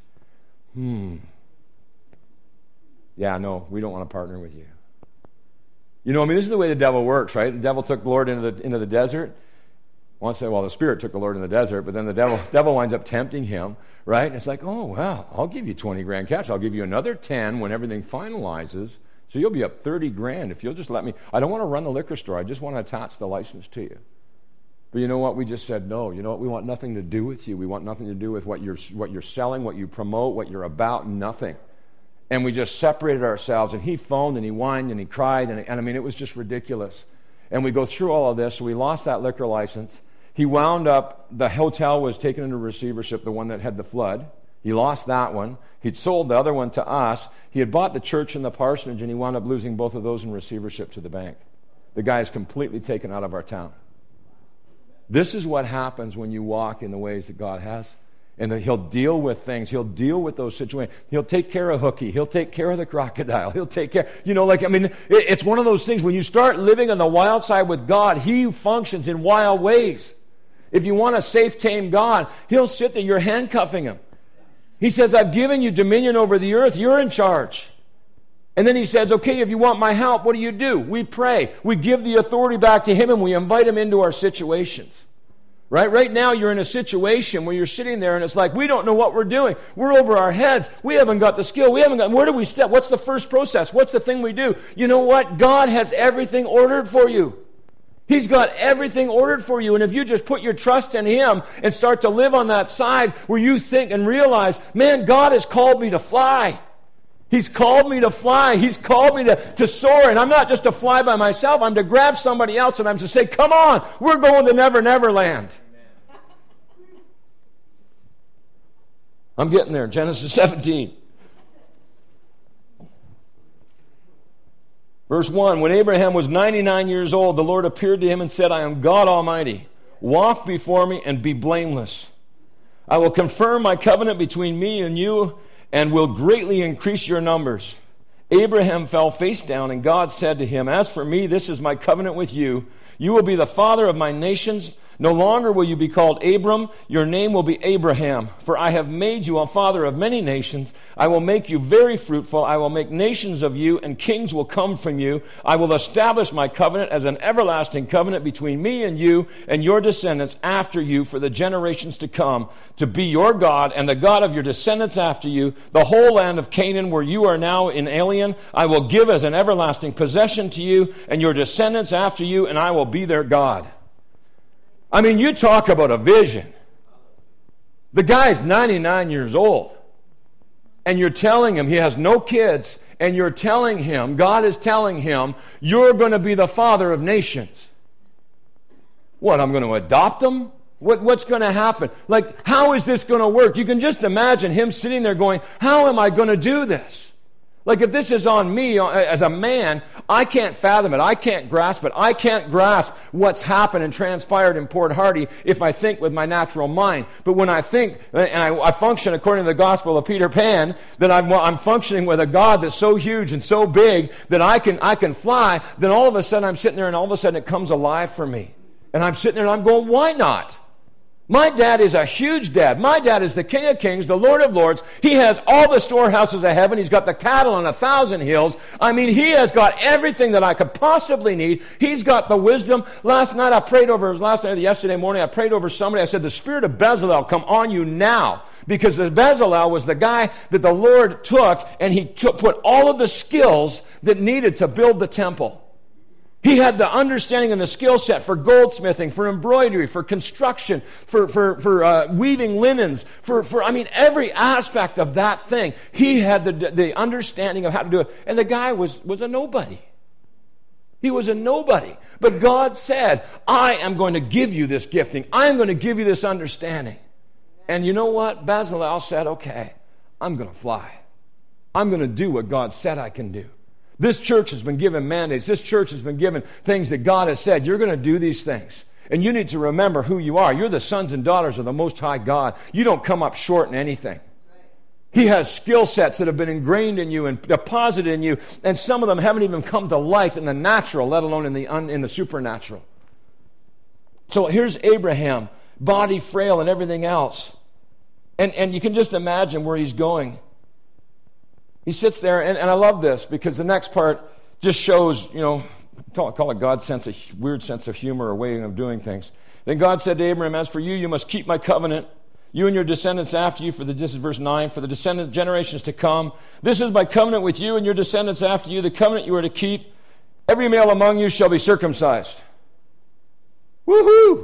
Yeah, no, we don't want to partner with you. You know, I mean, this is the way the devil works, right? The devil took the Lord into the desert. I want to say, well, the Spirit took the Lord in the desert, but then the devil winds up tempting him, right? And it's like, oh, well, I'll give you $20,000 cash. I'll give you another 10 when everything finalizes. So you'll be up $30,000 if you'll just let me. I don't want to run the liquor store. I just want to attach the license to you. But you know what? We just said no. You know what? We want nothing to do with you. We want nothing to do with what you're selling, what you promote, what you're about. Nothing. And we just separated ourselves. And he phoned and he whined and he cried, and I mean, it was just ridiculous. And we go through all of this. So we lost that liquor license. He wound up. The hotel was taken into receivership, the one that had the flood. He lost that one. He'd sold the other one to us. He had bought the church and the parsonage, and he wound up losing both of those in receivership to the bank. The guy is completely taken out of our town. This is what happens when you walk in the ways that God has. And that he'll deal with things. He'll deal with those situations. He'll take care of Hooky. He'll take care of the crocodile. He'll take care, it's one of those things. When you start living on the wild side with God, he functions in wild ways. If you want a safe, tame God, he'll sit there. You're handcuffing him. He says, I've given you dominion over the earth. You're in charge. And then he says, okay, if you want my help, what do? We pray. We give the authority back to him, and we invite him into our situations. Right now you're in a situation where you're sitting there, and it's like, we don't know what we're doing. We're over our heads. We haven't got the skill. Where do we step? What's the first process? What's the thing we do? You know what? God has everything ordered for you. He's got everything ordered for you. And if you just put your trust in him and start to live on that side where you think and realize, man, God has called me to fly. He's called me to fly. He's called me to soar. And I'm not just to fly by myself. I'm to grab somebody else and I'm to say, come on, we're going to Never, Never Land. I'm getting there. Genesis 17. Verse 1, when Abraham was 99 years old, the Lord appeared to him and said, I am God Almighty. Walk before me and be blameless. I will confirm my covenant between me and you and will greatly increase your numbers. Abraham fell face down, and God said to him, as for me, this is my covenant with you. You will be the father of my nations. No longer will you be called Abram. Your name will be Abraham. For I have made you a father of many nations. I will make you very fruitful. I will make nations of you, and kings will come from you. I will establish my covenant as an everlasting covenant between me and you and your descendants after you for the generations to come, to be your God and the God of your descendants after you. The whole land of Canaan, where you are now an alien, I will give as an everlasting possession to you and your descendants after you, and I will be their God. I mean, you talk about a vision. The guy's 99 years old, and you're telling him he has no kids, and you're telling him, God is telling him, you're going to be the father of nations. What, I'm going to adopt them? What's going to happen? Like, how is this going to work? You can just imagine him sitting there going, how am I going to do this? Like if this is on me as a man, I can't fathom it. I can't grasp it. I can't grasp what's happened and transpired in Port Hardy if I think with my natural mind. But when I think, and I function according to the gospel of Peter Pan, that I'm functioning with a God that's so huge and so big that I can fly, then all of a sudden I'm sitting there and all of a sudden it comes alive for me. And I'm sitting there and I'm going, why not? My dad is a huge dad. My dad is the King of Kings, the Lord of Lords. He has all the storehouses of heaven. He's got the cattle on 1,000 hills. I mean, he has got everything that I could possibly need. He's got the wisdom. Yesterday morning, I prayed over somebody. I said, the spirit of Bezalel come on you now. Because the Bezalel was the guy that the Lord took, and he put all of the skills that needed to build the temple. He had the understanding and the skill set for goldsmithing, for embroidery, for construction, for weaving linens, for every aspect of that thing. He had the understanding of how to do it. And the guy was a nobody. He was a nobody. But God said, I am going to give you this gifting. I am going to give you this understanding. And you know what? Bezalel said, okay, I'm going to fly. I'm going to do what God said I can do. This church has been given mandates. This church has been given things that God has said, you're going to do these things. And you need to remember who you are. You're the sons and daughters of the Most High God. You don't come up short in anything. He has skill sets that have been ingrained in you and deposited in you, and some of them haven't even come to life in the natural, let alone in the supernatural. So here's Abraham, body frail and everything else. And you can just imagine where he's going. He sits there, and I love this because the next part just shows, call it God's weird sense of humor or way of doing things. Then God said to Abraham, as for you, you must keep my covenant, you and your descendants after you, this is verse 9, for the descendant generations to come. This is my covenant with you and your descendants after you, the covenant you are to keep. Every male among you shall be circumcised. Woohoo!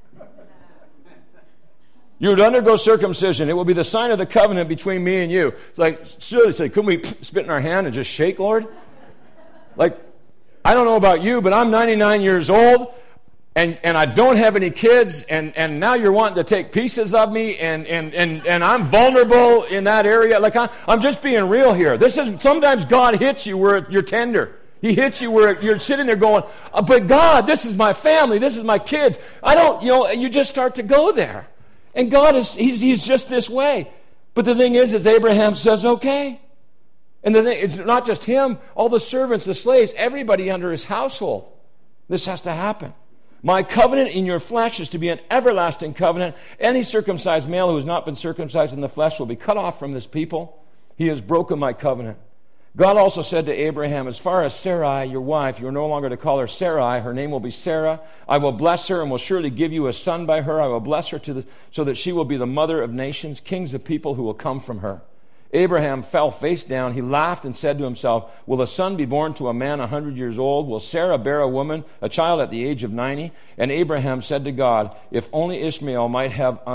You would undergo circumcision. It will be the sign of the covenant between me and you. It's like, seriously, couldn't we spit in our hand and just shake, Lord? Like, I don't know about you, but I'm 99 years old, and I don't have any kids, and now you're wanting to take pieces of me, and I'm vulnerable in that area. Like, I'm just being real here. Sometimes God hits you where you're tender. He hits you where you're sitting there going, but God, this is my family, this is my kids. You just start to go there. And God he's just this way. But the thing is Abraham says, okay. And it's not just him, all the servants, the slaves, everybody under his household. This has to happen. My covenant in your flesh is to be an everlasting covenant. Any circumcised male who has not been circumcised in the flesh will be cut off from this people. He has broken my covenant. God also said to Abraham, as far as Sarai, your wife, you are no longer to call her Sarai. Her name will be Sarah. I will bless her and will surely give you a son by her. I will bless her so that she will be the mother of nations, kings of people who will come from her. Abraham fell face down. He laughed and said to himself, will a son be born to a man 100 years old? Will Sarah bear a woman, a child at the age of 90? And Abraham said to God, if only Ishmael might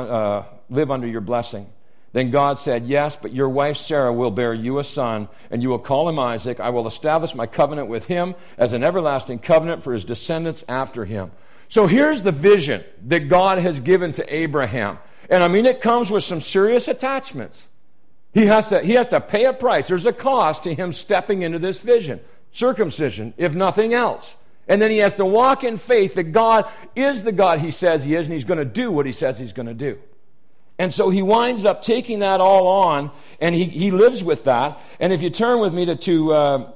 live under your blessing. Then God said, yes, but your wife Sarah will bear you a son, and you will call him Isaac. I will establish my covenant with him as an everlasting covenant for his descendants after him. So here's the vision that God has given to Abraham. And it comes with some serious attachments. He has to pay a price. There's a cost to him stepping into this vision. Circumcision, if nothing else. And then he has to walk in faith that God is the God he says he is, and he's going to do what he says he's going to do. And so he winds up taking that all on, and he lives with that. And if you turn with me to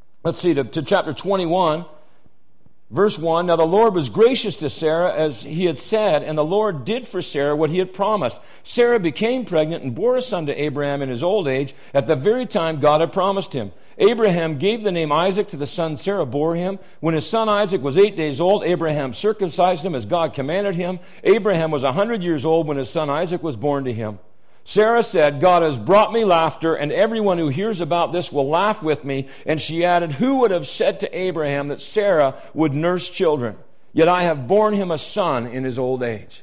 chapter 21, verse 1, now the Lord was gracious to Sarah as he had said, and the Lord did for Sarah what he had promised. Sarah became pregnant and bore a son to Abraham in his old age at the very time God had promised him. Abraham gave the name Isaac to the son Sarah bore him. When his son Isaac was 8 days old, Abraham circumcised him as God commanded him. Abraham was 100 years old when his son Isaac was born to him. Sarah said, God has brought me laughter, and everyone who hears about this will laugh with me. And she added, who would have said to Abraham that Sarah would nurse children? Yet I have borne him a son in his old age.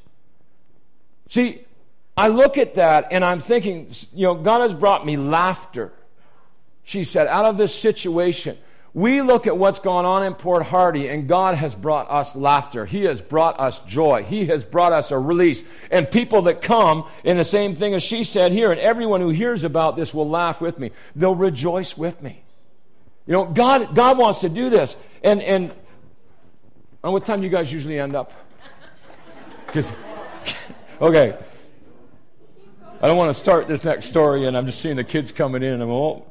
See, I look at that and I'm thinking, God has brought me laughter. She said, out of this situation. we look at what's going on in Port Hardy, and God has brought us laughter. He has brought us joy. He has brought us a release. And people that come in the same thing as she said here, and everyone who hears about this will laugh with me. They'll rejoice with me. You know, God wants to do this. And what time do you guys usually end up? Okay. I don't want to start this next story, and I'm just seeing the kids coming in, and I'm all...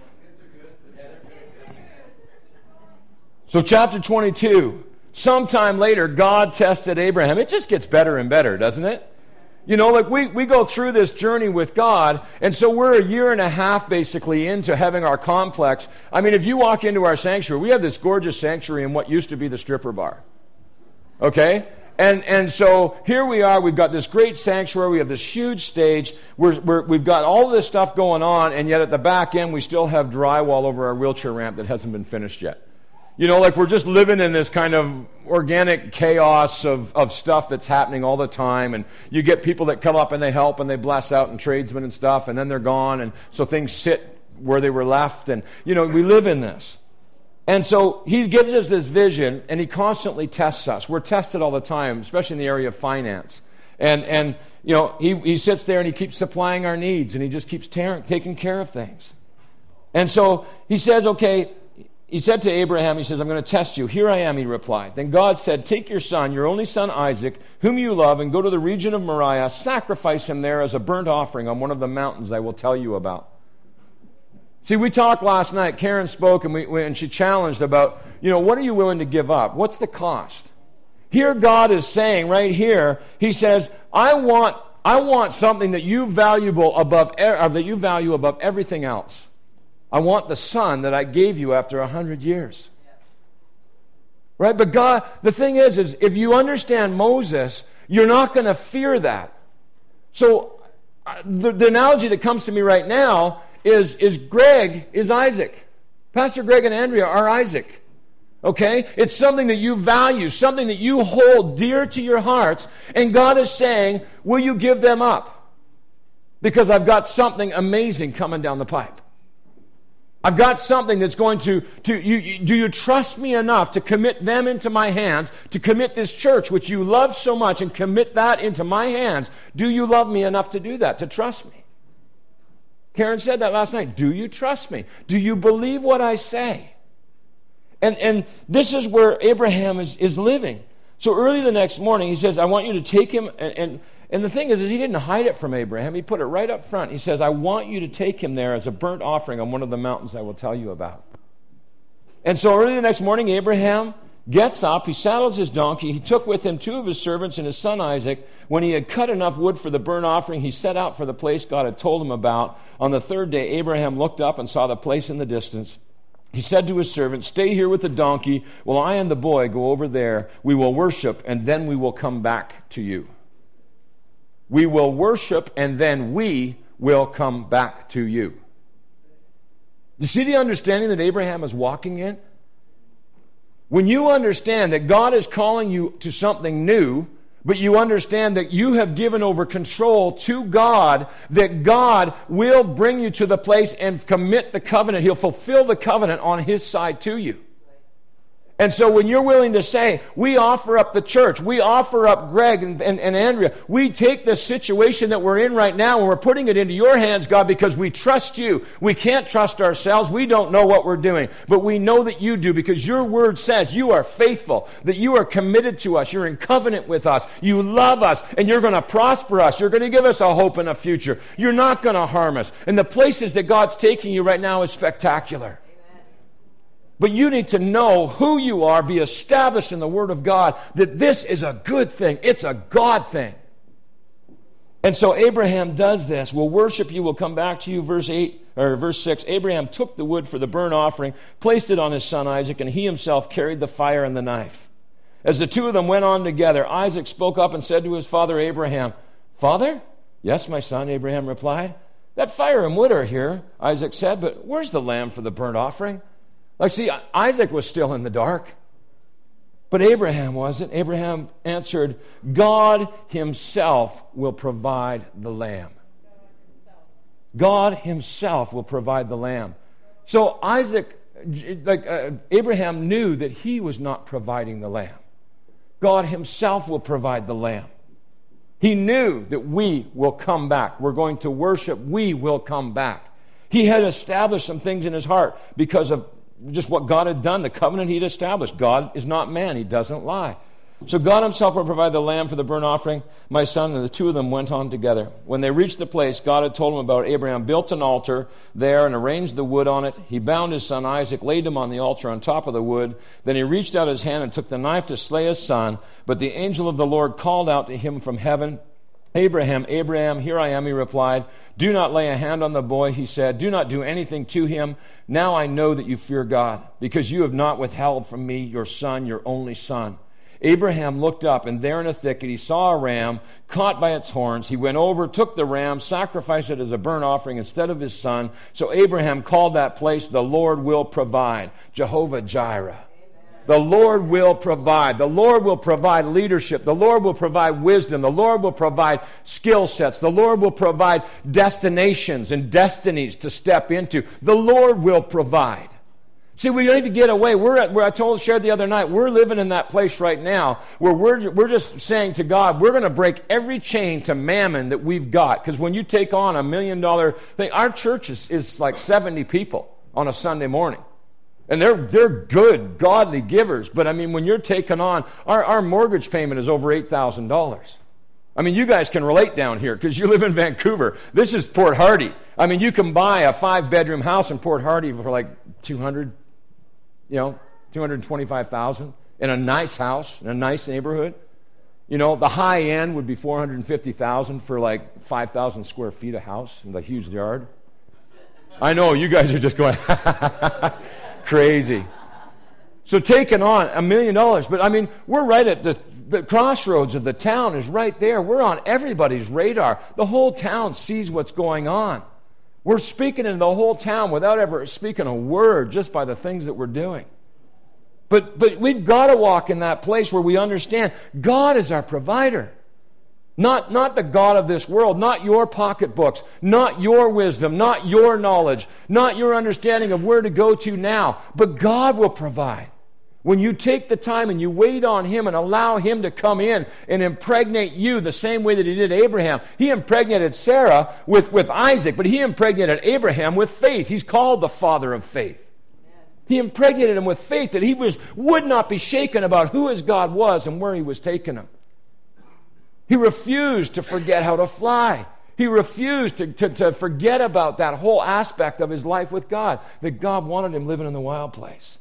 So chapter 22, sometime later, God tested Abraham. It just gets better and better, doesn't it? You know, like we go through this journey with God, and so we're a year and a half basically into having our complex. I mean, if you walk into our sanctuary, we have this gorgeous sanctuary in what used to be the stripper bar. Okay? And so here we are, we've got this great sanctuary, we have this huge stage, we've got all this stuff going on, and yet at the back end we still have drywall over our wheelchair ramp that hasn't been finished yet. You know, like we're just living in this kind of organic chaos of stuff that's happening all the time. And you get people that come up and they help and they bless out and tradesmen and stuff, and then they're gone. And so things sit where they were left. And, you know, we live in this. And so he gives us this vision, and he constantly tests us. We're tested all the time, especially in the area of finance. And you know, he sits there and he keeps supplying our needs, and he just keeps taking care of things. And so he says, okay... He said to Abraham, he says, I'm going to test you. Here I am, he replied. Then God said, take your son, your only son Isaac, whom you love, and go to the region of Moriah, sacrifice him there as a burnt offering on one of the mountains I will tell you about. See, we talked last night, Karen spoke, and she challenged about, you know, what are you willing to give up? What's the cost? Here God is saying, right here, he says, I want something that you value above everything else. I want the son that I gave you after 100 years. Right? But God, the thing is if you understand Moses, you're not going to fear that. So the analogy that comes to me right now is Greg is Isaac. Pastor Greg and Andrea are Isaac. Okay? It's something that you value, something that you hold dear to your hearts, and God is saying, will you give them up? Because I've got something amazing coming down the pipe. I've got something that's going to do you trust me enough to commit them into my hands, to commit this church, which you love so much, and commit that into my hands? Do you love me enough to do that, to trust me? Karen said that last night. Do you trust me? Do you believe what I say? And this is where Abraham is living. So early the next morning, he says, I want you to take him, and the thing is he didn't hide it from Abraham. He put it right up front. He says, I want you to take him there as a burnt offering on one of the mountains I will tell you about. And so early the next morning, Abraham gets up, he saddles his donkey, he took with him 2 of his servants and his son Isaac. When he had cut enough wood for the burnt offering, he set out for the place God had told him about. On the 3rd day, Abraham looked up and saw the place in the distance. He said to his servant, stay here with the donkey while I and the boy go over there. We will worship, and then we will come back to you. We will worship, and then we will come back to you. You see the understanding that Abraham is walking in? When you understand that God is calling you to something new, but you understand that you have given over control to God, that God will bring you to the place and commit the covenant. He'll fulfill the covenant on His side to you. And so when you're willing to say, we offer up the church, we offer up Greg and Andrea, we take this situation that we're in right now and we're putting it into your hands, God, because we trust you. We can't trust ourselves. We don't know what we're doing. But we know that you do, because your word says you are faithful, that you are committed to us, you're in covenant with us, you love us, and you're going to prosper us. You're going to give us a hope and a future. You're not going to harm us. And the places that God's taking you right now is spectacular. But you need to know who you are, be established in the Word of God, that this is a good thing. It's a God thing. And so Abraham does this. We'll worship you. We'll come back to you. Verse 6. Abraham took the wood for the burnt offering, placed it on his son Isaac, and he himself carried the fire and the knife. As the 2 of them went on together, Isaac spoke up and said to his father Abraham, Father? Yes, my son, Abraham replied. That fire and wood are here, Isaac said, but where's the lamb for the burnt offering? Like, see, Isaac was still in the dark, but Abraham wasn't. Abraham answered, God Himself will provide the lamb. God Himself will provide the lamb. So Abraham knew that he was not providing the lamb. God himself will provide the lamb. He knew that we will come back. We're going to worship. We will come back. He had established some things in his heart because of just what God had done, the covenant he'd established. God is not man. He doesn't lie. So God himself will provide the lamb for the burnt offering, my son, and the two of them went on together. When they reached the place God had told him about, Abraham built an altar there and arranged the wood on it. He bound his son Isaac, laid him on the altar on top of the wood. Then he reached out his hand and took the knife to slay his son. But the angel of the Lord called out to him from heaven, Abraham, Abraham, here I am, he replied. Do not lay a hand on the boy, he said. Do not do anything to him. Now I know that you fear God, because you have not withheld from me your son, your only son. Abraham looked up, and there in a thicket he saw a ram caught by its horns. He went over, took the ram, sacrificed it as a burnt offering instead of his son. So Abraham called that place, the Lord will provide, Jehovah Jireh. The Lord will provide. The Lord will provide leadership. The Lord will provide wisdom. The Lord will provide skill sets. The Lord will provide destinations and destinies to step into. The Lord will provide. See, we need to get away. Shared the other night, we're living in that place right now where we're just saying to God, we're going to break every chain to mammon that we've got. Because when you take on $1 million thing, our church is like 70 people on a Sunday morning. And they're good, godly givers. But I mean, when you're taking on, our mortgage payment is over $8,000. I mean, you guys can relate down here because you live in Vancouver. This is Port Hardy. I mean, you can buy a 5-bedroom house in Port Hardy for like $225,000 in a nice house, in a nice neighborhood. You know, the high end would be $450,000 for like 5,000 square feet of house in a huge yard. I know, you guys are just going crazy. So taking on $1 million, but I mean, we're right at the crossroads of the town is right there. We're on everybody's radar. The whole town sees what's going on. We're speaking into the whole town without ever speaking a word, just by the things that we're doing. But we've got to walk in that place where we understand God is our provider. Not the God of this world, not your pocketbooks, not your wisdom, not your knowledge, not your understanding of where to go to now, but God will provide. When you take the time and you wait on Him and allow Him to come in and impregnate you the same way that He did Abraham. He impregnated Sarah with Isaac, but He impregnated Abraham with faith. He's called the father of faith. He impregnated him with faith that he would not be shaken about who his God was and where He was taking him. He refused to forget how to fly. He refused to forget about that whole aspect of his life with God, that God wanted him living in the wild place.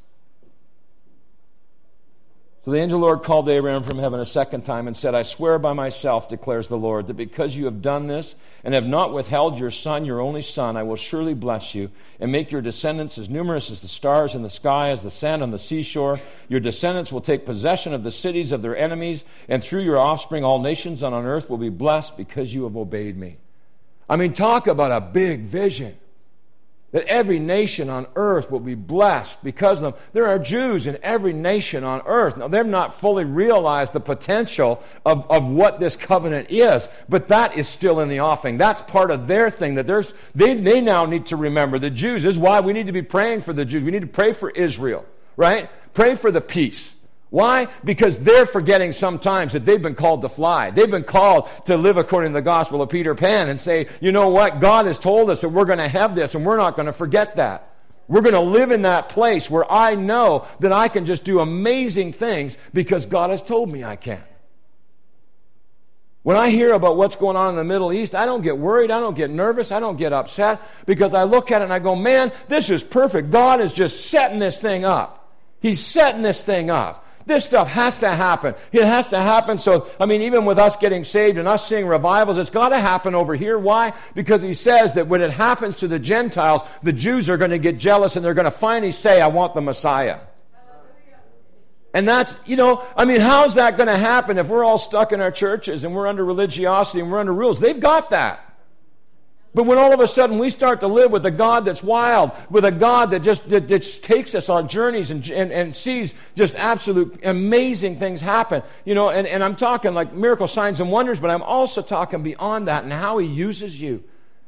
So the angel of the Lord called to Abraham from heaven a second time and said, I swear by myself, declares the Lord, that because you have done this and have not withheld your son, your only son, I will surely bless you and make your descendants as numerous as the stars in the sky, as the sand on the seashore. Your descendants will take possession of the cities of their enemies, and through your offspring all nations on earth will be blessed because you have obeyed me. I mean, talk about a big vision. That every nation on earth will be blessed because of them. There are Jews in every nation on earth. Now, they've not fully realized the potential of what this covenant is, but that is still in the offing. That's part of their thing. That they now need to remember the Jews. This is why we need to be praying for the Jews. We need to pray for Israel, right? Pray for the peace. Why? Because they're forgetting sometimes that they've been called to fly. They've been called to live according to the gospel of Peter Pan and say, you know what? God has told us that we're going to have this and we're not going to forget that. We're going to live in that place where I know that I can just do amazing things because God has told me I can. When I hear about what's going on in the Middle East, I don't get worried, I don't get nervous, I don't get upset because I look at it and I go, man, this is perfect. God is just setting this thing up. He's setting this thing up. This stuff has to happen. It has to happen. So, I mean, even with us getting saved and us seeing revivals, it's got to happen over here. Why? Because He says that when it happens to the Gentiles, the Jews are going to get jealous and they're going to finally say, I want the Messiah. And that's, I mean, how's that going to happen if we're all stuck in our churches and we're under religiosity and we're under rules? They've got that. But when all of a sudden we start to live with a God that's wild, with a God that just takes us on journeys and sees just absolute amazing things happen, and I'm talking like miracle signs and wonders, but I'm also talking beyond that and how He uses you,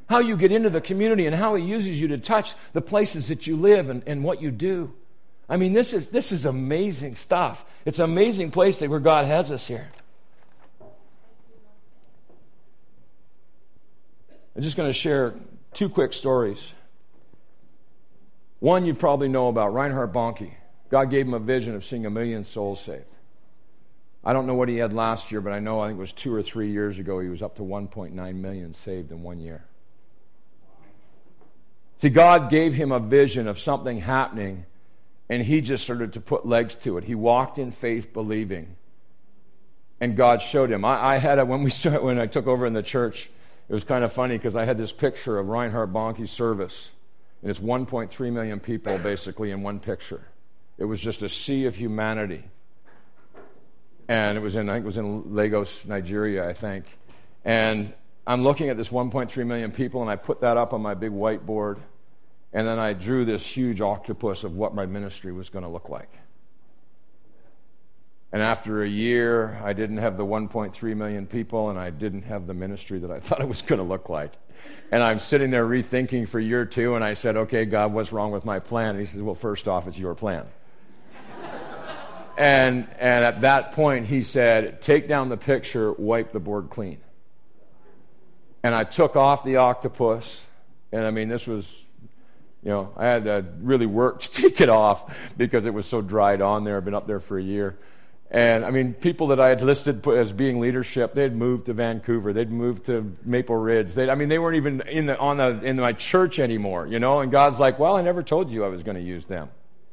how you get into the community and how he uses you to touch the places that you live and what you do. I mean, this is amazing stuff. It's an amazing place where God has us here. I'm just going to share 2 quick stories. One you probably know about, Reinhard Bonnke. God gave him a vision of seeing 1 million souls saved. I don't know what he had last year, but I think it was 2 or 3 years ago, he was up to 1.9 million saved in 1 year. See, God gave him a vision of something happening, and he just started to put legs to it. He walked in faith, believing, and God showed him. I had when I took over in the church, it was kind of funny because I had this picture of Reinhard Bonnke's service, and it's 1.3 million people basically in one picture. It was just a sea of humanity. And it was in Lagos, Nigeria, I think. And I'm looking at this 1.3 million people, and I put that up on my big whiteboard, and then I drew this huge octopus of what my ministry was going to look like. And after a year, I didn't have the 1.3 million people, and I didn't have the ministry that I thought it was going to look like. And I'm sitting there rethinking for year 2, and I said, okay, God, what's wrong with my plan? And he says, well, first off, it's your plan. And at that point, he said, take down the picture, wipe the board clean. And I took off the octopus, and I mean, this was, I had to really work to take it off because it was so dried on there. I've been up there for a year. And I mean, people that I had listed as being leadership, they'd moved to Vancouver, they'd moved to Maple Ridge. They weren't even in my church anymore, And God's like, well, I never told you I was going to use them.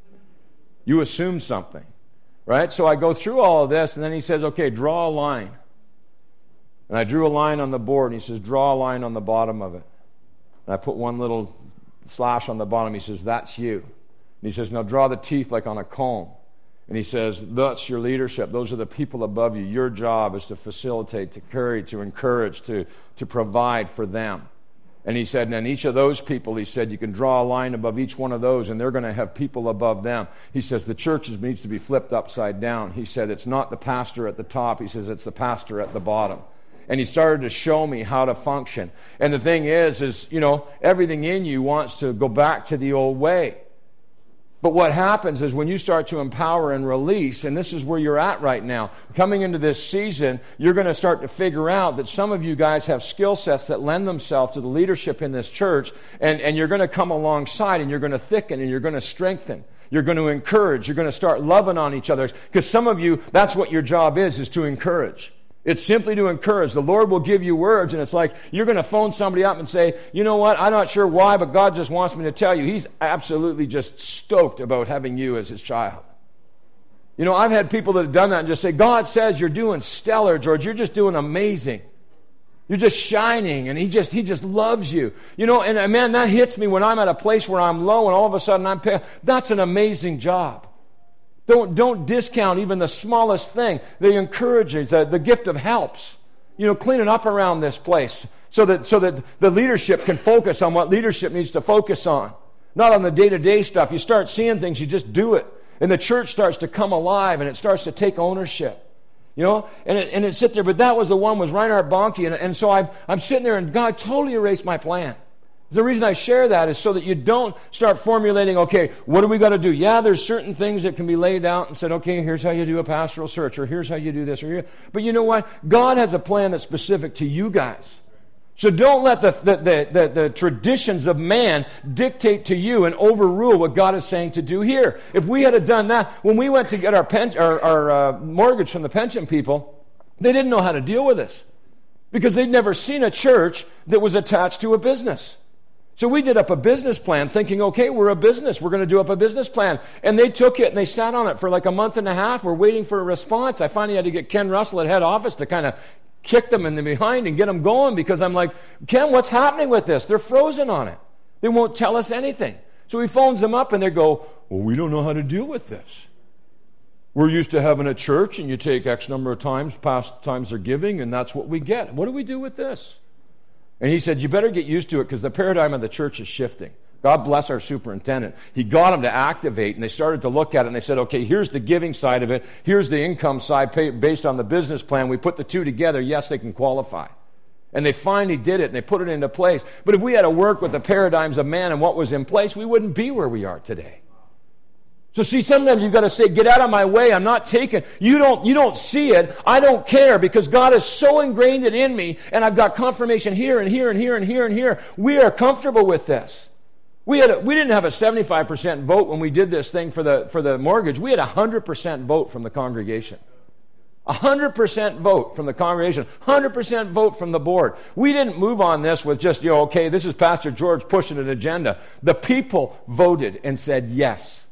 You assumed something. Right? So I go through all of this, and then he says, okay, draw a line. And I drew a line on the board, and he says, draw a line on the bottom of it. And I put one little slash on the bottom. He says, that's you. And he says, now draw the teeth like on a comb. And he says, that's your leadership. Those are the people above you. Your job is to facilitate, to carry, to encourage, to provide for them. And he said, and each of those people, he said, you can draw a line above each one of those, and they're going to have people above them. He says, the church needs to be flipped upside down. He said, it's not the pastor at the top. He says, it's the pastor at the bottom. And he started to show me how to function. And the thing is, everything in you wants to go back to the old way. But what happens is when you start to empower and release, and this is where you're at right now, coming into this season, you're going to start to figure out that some of you guys have skill sets that lend themselves to the leadership in this church, and you're going to come alongside, and you're going to thicken, and you're going to strengthen. You're going to encourage. You're going to start loving on each other. Because some of you, that's what your job is to encourage. It's simply to encourage. The Lord will give you words, and it's like you're going to phone somebody up and say, you know what, I'm not sure why, but God just wants me to tell you. He's absolutely just stoked about having you as his child. I've had people that have done that and just say, God says you're doing stellar, George. You're just doing amazing. You're just shining, and he just loves you. And man, that hits me when I'm at a place where I'm low, and all of a sudden I'm paying. That's an amazing job. Don't discount even the smallest thing. The encouraging, the gift of helps. Cleaning up around this place so that the leadership can focus on what leadership needs to focus on. Not on the day-to-day stuff. You start seeing things, you just do it. And the church starts to come alive, and it starts to take ownership. And it sits there. But that was the one, was Reinhard Bonnke. And so I'm sitting there, and God totally erased my plan. The reason I share that is so that you don't start formulating, okay, what do we got to do? Yeah, there's certain things that can be laid out and said, okay, here's how you do a pastoral search, or here's how you do this, or here. But you know what? God has a plan that's specific to you guys. So don't let the traditions of man dictate to you and overrule what God is saying to do here. If we had done that, when we went to get our mortgage from the pension people, they didn't know how to deal with this because they'd never seen a church that was attached to a business. So we did up a business plan thinking, okay, we're a business. We're going to do up a business plan. And they took it and they sat on it for like a month and a half. We're waiting for a response. I finally had to get Ken Russell at head office to kind of kick them in the behind and get them going because I'm like, Ken, what's happening with this? They're frozen on it. They won't tell us anything. So he phones them up and they go, well, we don't know how to deal with this. We're used to having a church and you take X number of times, past times they're giving, and that's what we get. What do we do with this? And he said, you better get used to it because the paradigm of the church is shifting. God bless our superintendent. He got them to activate, and they started to look at it, and they said, okay, here's the giving side of it. Here's the income side based on the business plan. We put the two together. Yes, they can qualify. And they finally did it, and they put it into place. But if we had to work with the paradigms of man and what was in place, we wouldn't be where we are today. So see, sometimes you've got to say, get out of my way. I'm not taking. You don't see it. I don't care, because God has so ingrained it in me, and I've got confirmation here and here and here and here and here. We are comfortable with this. We didn't have a 75% vote when we did this thing for the mortgage. We had 100% vote from the congregation. 100% vote from the congregation, 100% vote from the board. We didn't move on this with just, okay, this is Pastor George pushing an agenda. The people voted and said yes.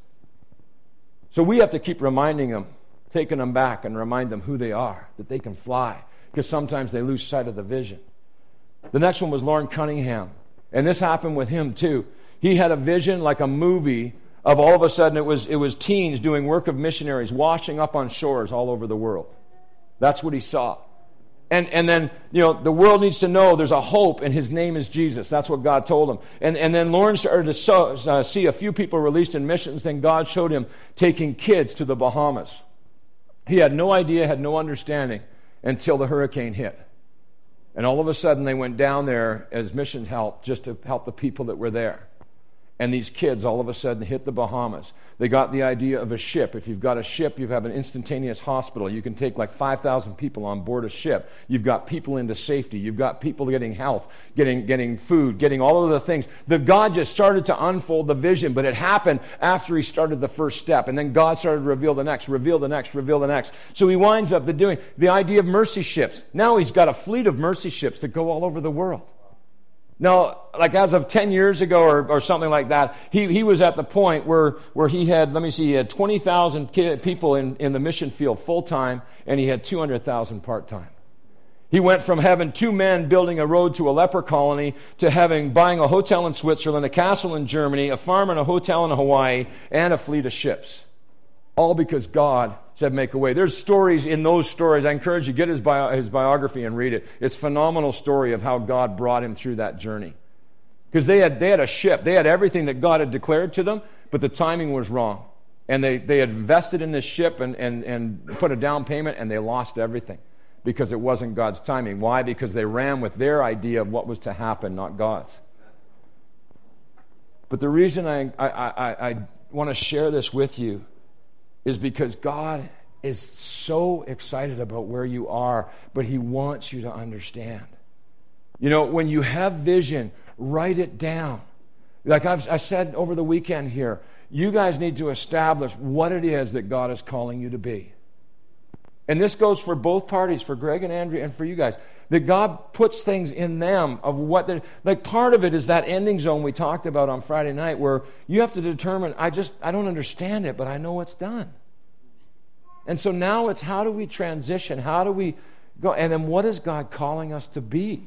So we have to keep reminding them, taking them back and remind them who they are, that they can fly, because sometimes they lose sight of the vision. The next one was Lauren Cunningham, and this happened with him too. He had a vision like a movie of all of a sudden it was teens doing work of missionaries, washing up on shores all over the world. That's what he saw. And then, the world needs to know there's a hope, and his name is Jesus. That's what God told him. And then Lauren started to see a few people released in missions. Then God showed him taking kids to the Bahamas. He had no idea, had no understanding until the hurricane hit. And all of a sudden they went down there as mission help, just to help the people that were there. And these kids all of a sudden hit the Bahamas. They got the idea of a ship. If you've got a ship, you have an instantaneous hospital. You can take like 5,000 people on board a ship. You've got people into safety. You've got people getting health, getting food, getting all of the things. That God just started to unfold the vision, but it happened after he started the first step. And then God started to reveal the next, reveal the next, reveal the next. So he winds up doing the idea of mercy ships. Now he's got a fleet of mercy ships that go all over the world. Now, like as of 10 years ago or something like that, he was at the point where he had 20,000 people in the mission field full-time, and he had 200,000 part-time. He went from having 2 men building a road to a leper colony to buying a hotel in Switzerland, a castle in Germany, a farm and a hotel in Hawaii, and a fleet of ships. All because God said make a way. There's stories in those stories. I encourage you, get his biography and read it. It's a phenomenal story of how God brought him through that journey. Because they had a ship. They had everything that God had declared to them, but the timing was wrong. And they had invested in this ship and put a down payment, and they lost everything because it wasn't God's timing. Why? Because they ran with their idea of what was to happen, not God's. But the reason I want to share this with you is because God is so excited about where you are, but he wants you to understand. When you have vision, write it down. Like I said over the weekend here, you guys need to establish what it is that God is calling you to be. And this goes for both parties, for Greg and Andrea and for you guys. That God puts things in them of what they're... Like part of it is that ending zone we talked about on Friday night, where you have to determine, I don't understand it, but I know it's done. And so now it's, how do we transition? How do we go? And then what is God calling us to be?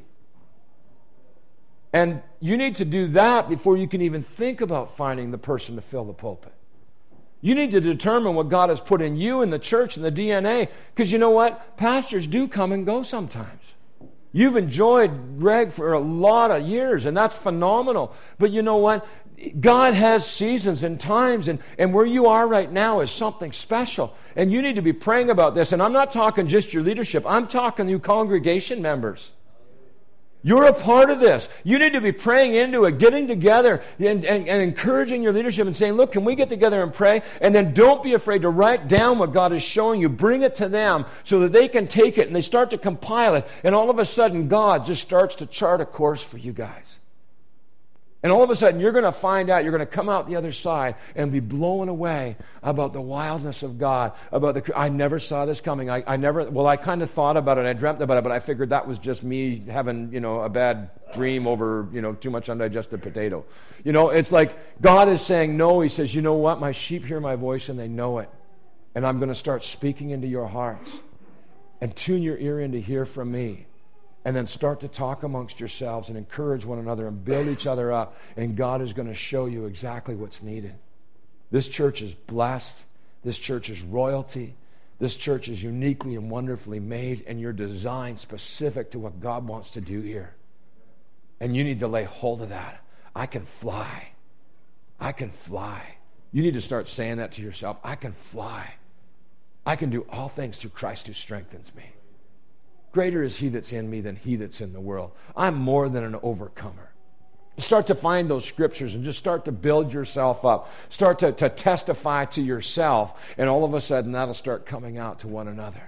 And you need to do that before you can even think about finding the person to fill the pulpit. You need to determine what God has put in you and the church and the DNA. Because you know what? Pastors do come and go sometimes. You've enjoyed Greg for a lot of years, and that's phenomenal. But you know what? God has seasons and times, and where you are right now is something special. And you need to be praying about this. And I'm not talking just your leadership. I'm talking you congregation members. You're a part of this. You need to be praying into it, getting together and encouraging your leadership and saying, look, can we get together and pray? And then don't be afraid to write down what God is showing you. Bring it to them so that they can take it and they start to compile it. And all of a sudden, God just starts to chart a course for you guys. And all of a sudden, you're going to find out, you're going to come out the other side and be blown away about the wildness of God. I never saw this coming. I kind of thought about it. I dreamt about it, but I figured that was just me having, a bad dream over, too much undigested potato. It's like God is saying no. He says, you know what? My sheep hear my voice and they know it. And I'm going to start speaking into your hearts and tune your ear in to hear from me. And then start to talk amongst yourselves and encourage one another and build each other up. And God is going to show you exactly what's needed. This church is blessed. This church is royalty. This church is uniquely and wonderfully made. And you're designed specific to what God wants to do here. And you need to lay hold of that. I can fly. I can fly. You need to start saying that to yourself. I can fly. I can do all things through Christ who strengthens me. greater is he that's in me than he that's in the world. I'm more than an overcomer. Start to find those scriptures and just start to build yourself up. Start to testify to yourself, and all of a sudden that'll start coming out to one another.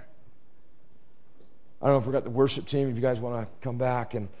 I don't know if we got the worship team, if you guys want to come back. And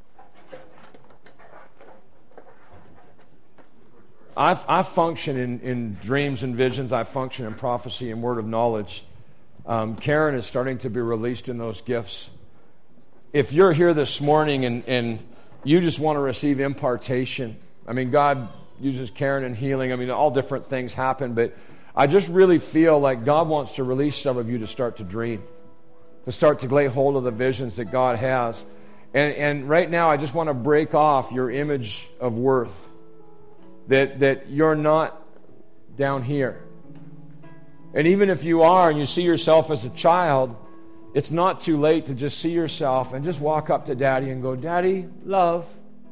I function in dreams and visions. I function in prophecy and word of knowledge. Karen is starting to be released in those gifts. If you're here this morning and you just want to receive impartation, I mean, God uses Karen in healing. I mean, all different things happen, but I just really feel like God wants to release some of you to start to dream, to start to lay hold of the visions that God has. And right now, I just want to break off your image of worth, that you're not down here. And even if you are and you see yourself as a child, it's not too late to just see yourself and just walk up to Daddy and go, Daddy, love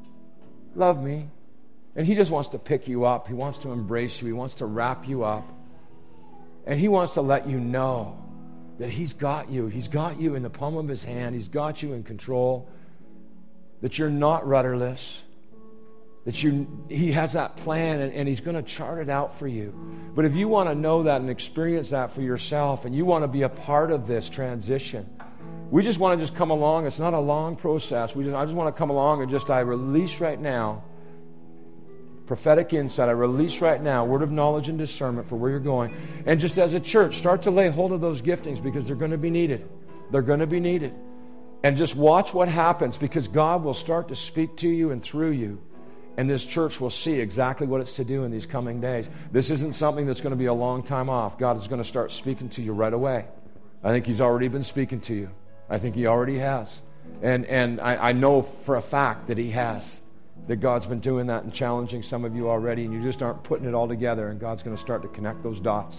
me. And he just wants to pick you up. He wants to embrace you. He wants to wrap you up. And he wants to let you know that he's got you. He's got you in the palm of his hand. He's got you in control. That you're not rudderless. That he has that plan, and he's going to chart it out for you. But if you want to know that and experience that for yourself, and you want to be a part of this transition, we just want to just come along. It's not a long process. I just want to come along and I release right now prophetic insight. I release right now word of knowledge and discernment for where you're going. And just as a church, start to lay hold of those giftings, because they're going to be needed. They're going to be needed. And just watch what happens, because God will start to speak to you and through you. And this church will see exactly what it's to do in these coming days. This isn't something that's going to be a long time off. God is going to start speaking to you right away. I think he's already been speaking to you. I think he already has. And I know for a fact that he has. That God's been doing that and challenging some of you already, and you just aren't putting it all together, and God's going to start to connect those dots.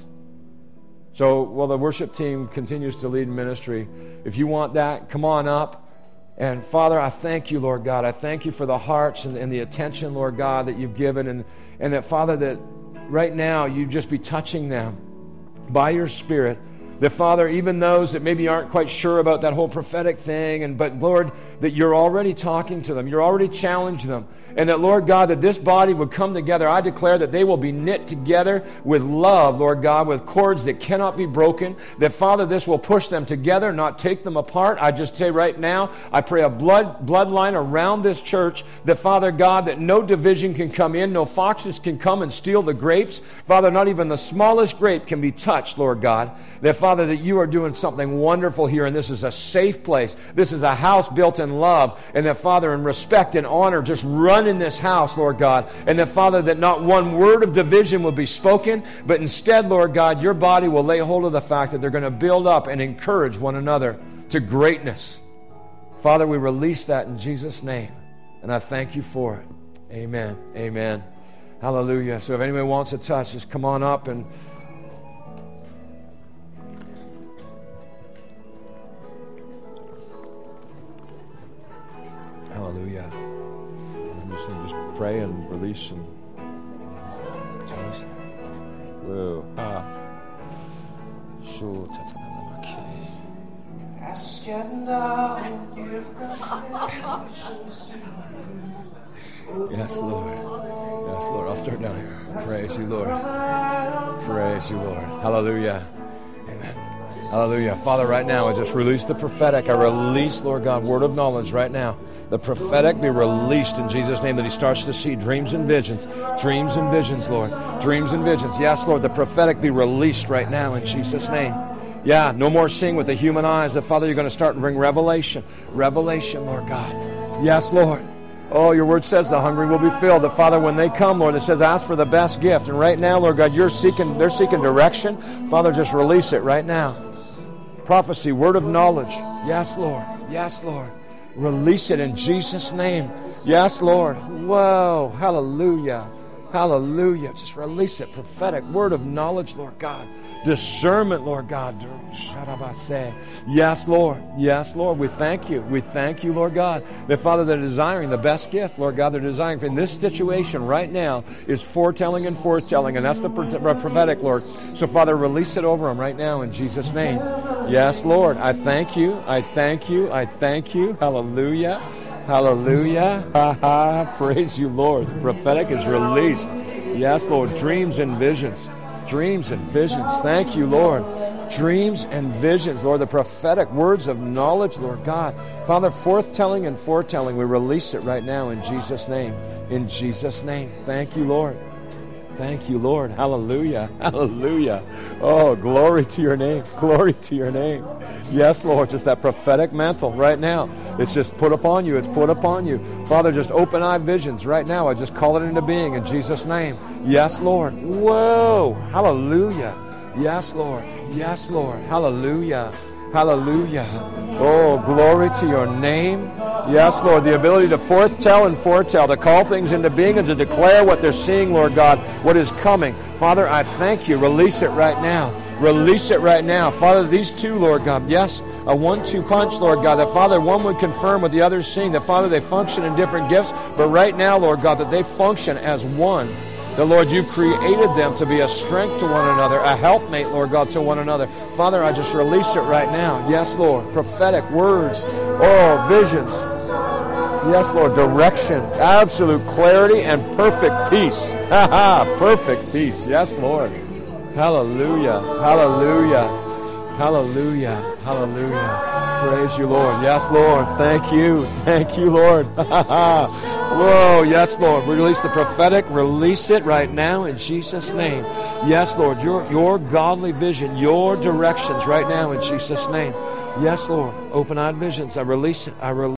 So while the worship team continues to lead ministry, if you want that, come on up. And Father, I thank you, Lord God. I thank you for the hearts and the attention, Lord God, that you've given. And that, Father, that right now you just be touching them by your Spirit. That, Father, even those that maybe aren't quite sure about that whole prophetic thing, but, Lord, that you're already talking to them. You're already challenging them. And that, Lord God, that this body would come together. I declare that they will be knit together with love, Lord God, with cords that cannot be broken. That, Father, this will push them together, not take them apart. I just say right now, I pray a bloodline around this church. That, Father God, that no division can come in. No foxes can come and steal the grapes. Father, not even the smallest grape can be touched, Lord God. That, Father, that you are doing something wonderful here, and this is a safe place. This is a house built in love. And that, Father, in respect and honor, just run in this house, Lord God. And that, Father, that not one word of division will be spoken, but instead, Lord God, your body will lay hold of the fact that they're going to build up and encourage one another to greatness. Father, we release that in Jesus' name, and I thank you for it. Amen. Amen. Hallelujah. So if anyone wants a touch, just come on up and hallelujah. I'm just going to just pray and release and whoa. Ask and I will give them Yes, Lord. Yes, Lord. I'll start down here. Praise you, Lord. Praise you, Lord. Hallelujah. Amen. Hallelujah. Father, right now, I just release the prophetic. I release, Lord God, word of knowledge right now. The prophetic be released in Jesus' name, that he starts to see dreams and visions. Dreams and visions, Lord. Dreams and visions. Yes, Lord, the prophetic be released right now in Jesus' name. Yeah, no more seeing with the human eyes. That, Father, you're going to start to bring revelation. Revelation, Lord God. Yes, Lord. Oh, your word says the hungry will be filled. That, Father, when they come, Lord, it says ask for the best gift. And right now, Lord God, they're seeking direction. Father, just release it right now. Prophecy, word of knowledge. Yes, Lord. Yes, Lord. Release it in Jesus' name. Yes, Lord. Whoa. Hallelujah. Hallelujah. Just release it. Prophetic word of knowledge, Lord God. discernment, Lord God. Yes, Lord. Yes, Lord. We thank you. We thank you, Lord God, that, Father, they're desiring the best gift, Lord God. They're desiring in this situation right now is foretelling and forthtelling, and that's the prophetic, Lord. So, Father, release it over them right now in Jesus' name. Yes, Lord. I thank you. I thank you. I thank you. Hallelujah. Hallelujah. Praise you, Lord. The prophetic is released. Yes, Lord. Dreams and visions. Dreams and visions. Thank you, Lord. Dreams and visions, Lord. The prophetic words of knowledge, Lord God. Father, forthtelling and foretelling, we release it right now in Jesus' name. In Jesus' name. Thank you, Lord. Thank you, Lord. Hallelujah. Hallelujah. Oh, glory to your name. Glory to your name. Yes, Lord, just that prophetic mantle right now. It's just put upon you. It's put upon you. Father, just open eye visions right now. I just call it into being in Jesus' name. Yes, Lord. Whoa. Hallelujah. Yes, Lord. Yes, Lord. Hallelujah. Hallelujah. Oh, glory to your name. Yes, Lord, the ability to foretell and foretell, to call things into being and to declare what they're seeing, Lord God, what is coming. Father, I thank you. Release it right now. Release it right now. Father, these two, Lord God, yes, a 1-2 punch, Lord God, that, Father, one would confirm what the other's seeing, that, Father, they function in different gifts, but right now, Lord God, that they function as one. The Lord, you created them to be a strength to one another, a helpmate, Lord God, to one another. Father, I just release it right now. Yes, Lord. Prophetic words. Oh, visions. Yes, Lord. Direction. Absolute clarity and perfect peace. Ha ha. Perfect peace. Yes, Lord. Hallelujah. Hallelujah. Hallelujah. Hallelujah. Praise you, Lord. Yes, Lord. Thank you. Thank you, Lord. Whoa, yes, Lord. We release the prophetic. Release it right now in Jesus' name. Yes, Lord. Your godly vision, your directions right now in Jesus' name. Yes, Lord. Open-eyed visions. I release it. I release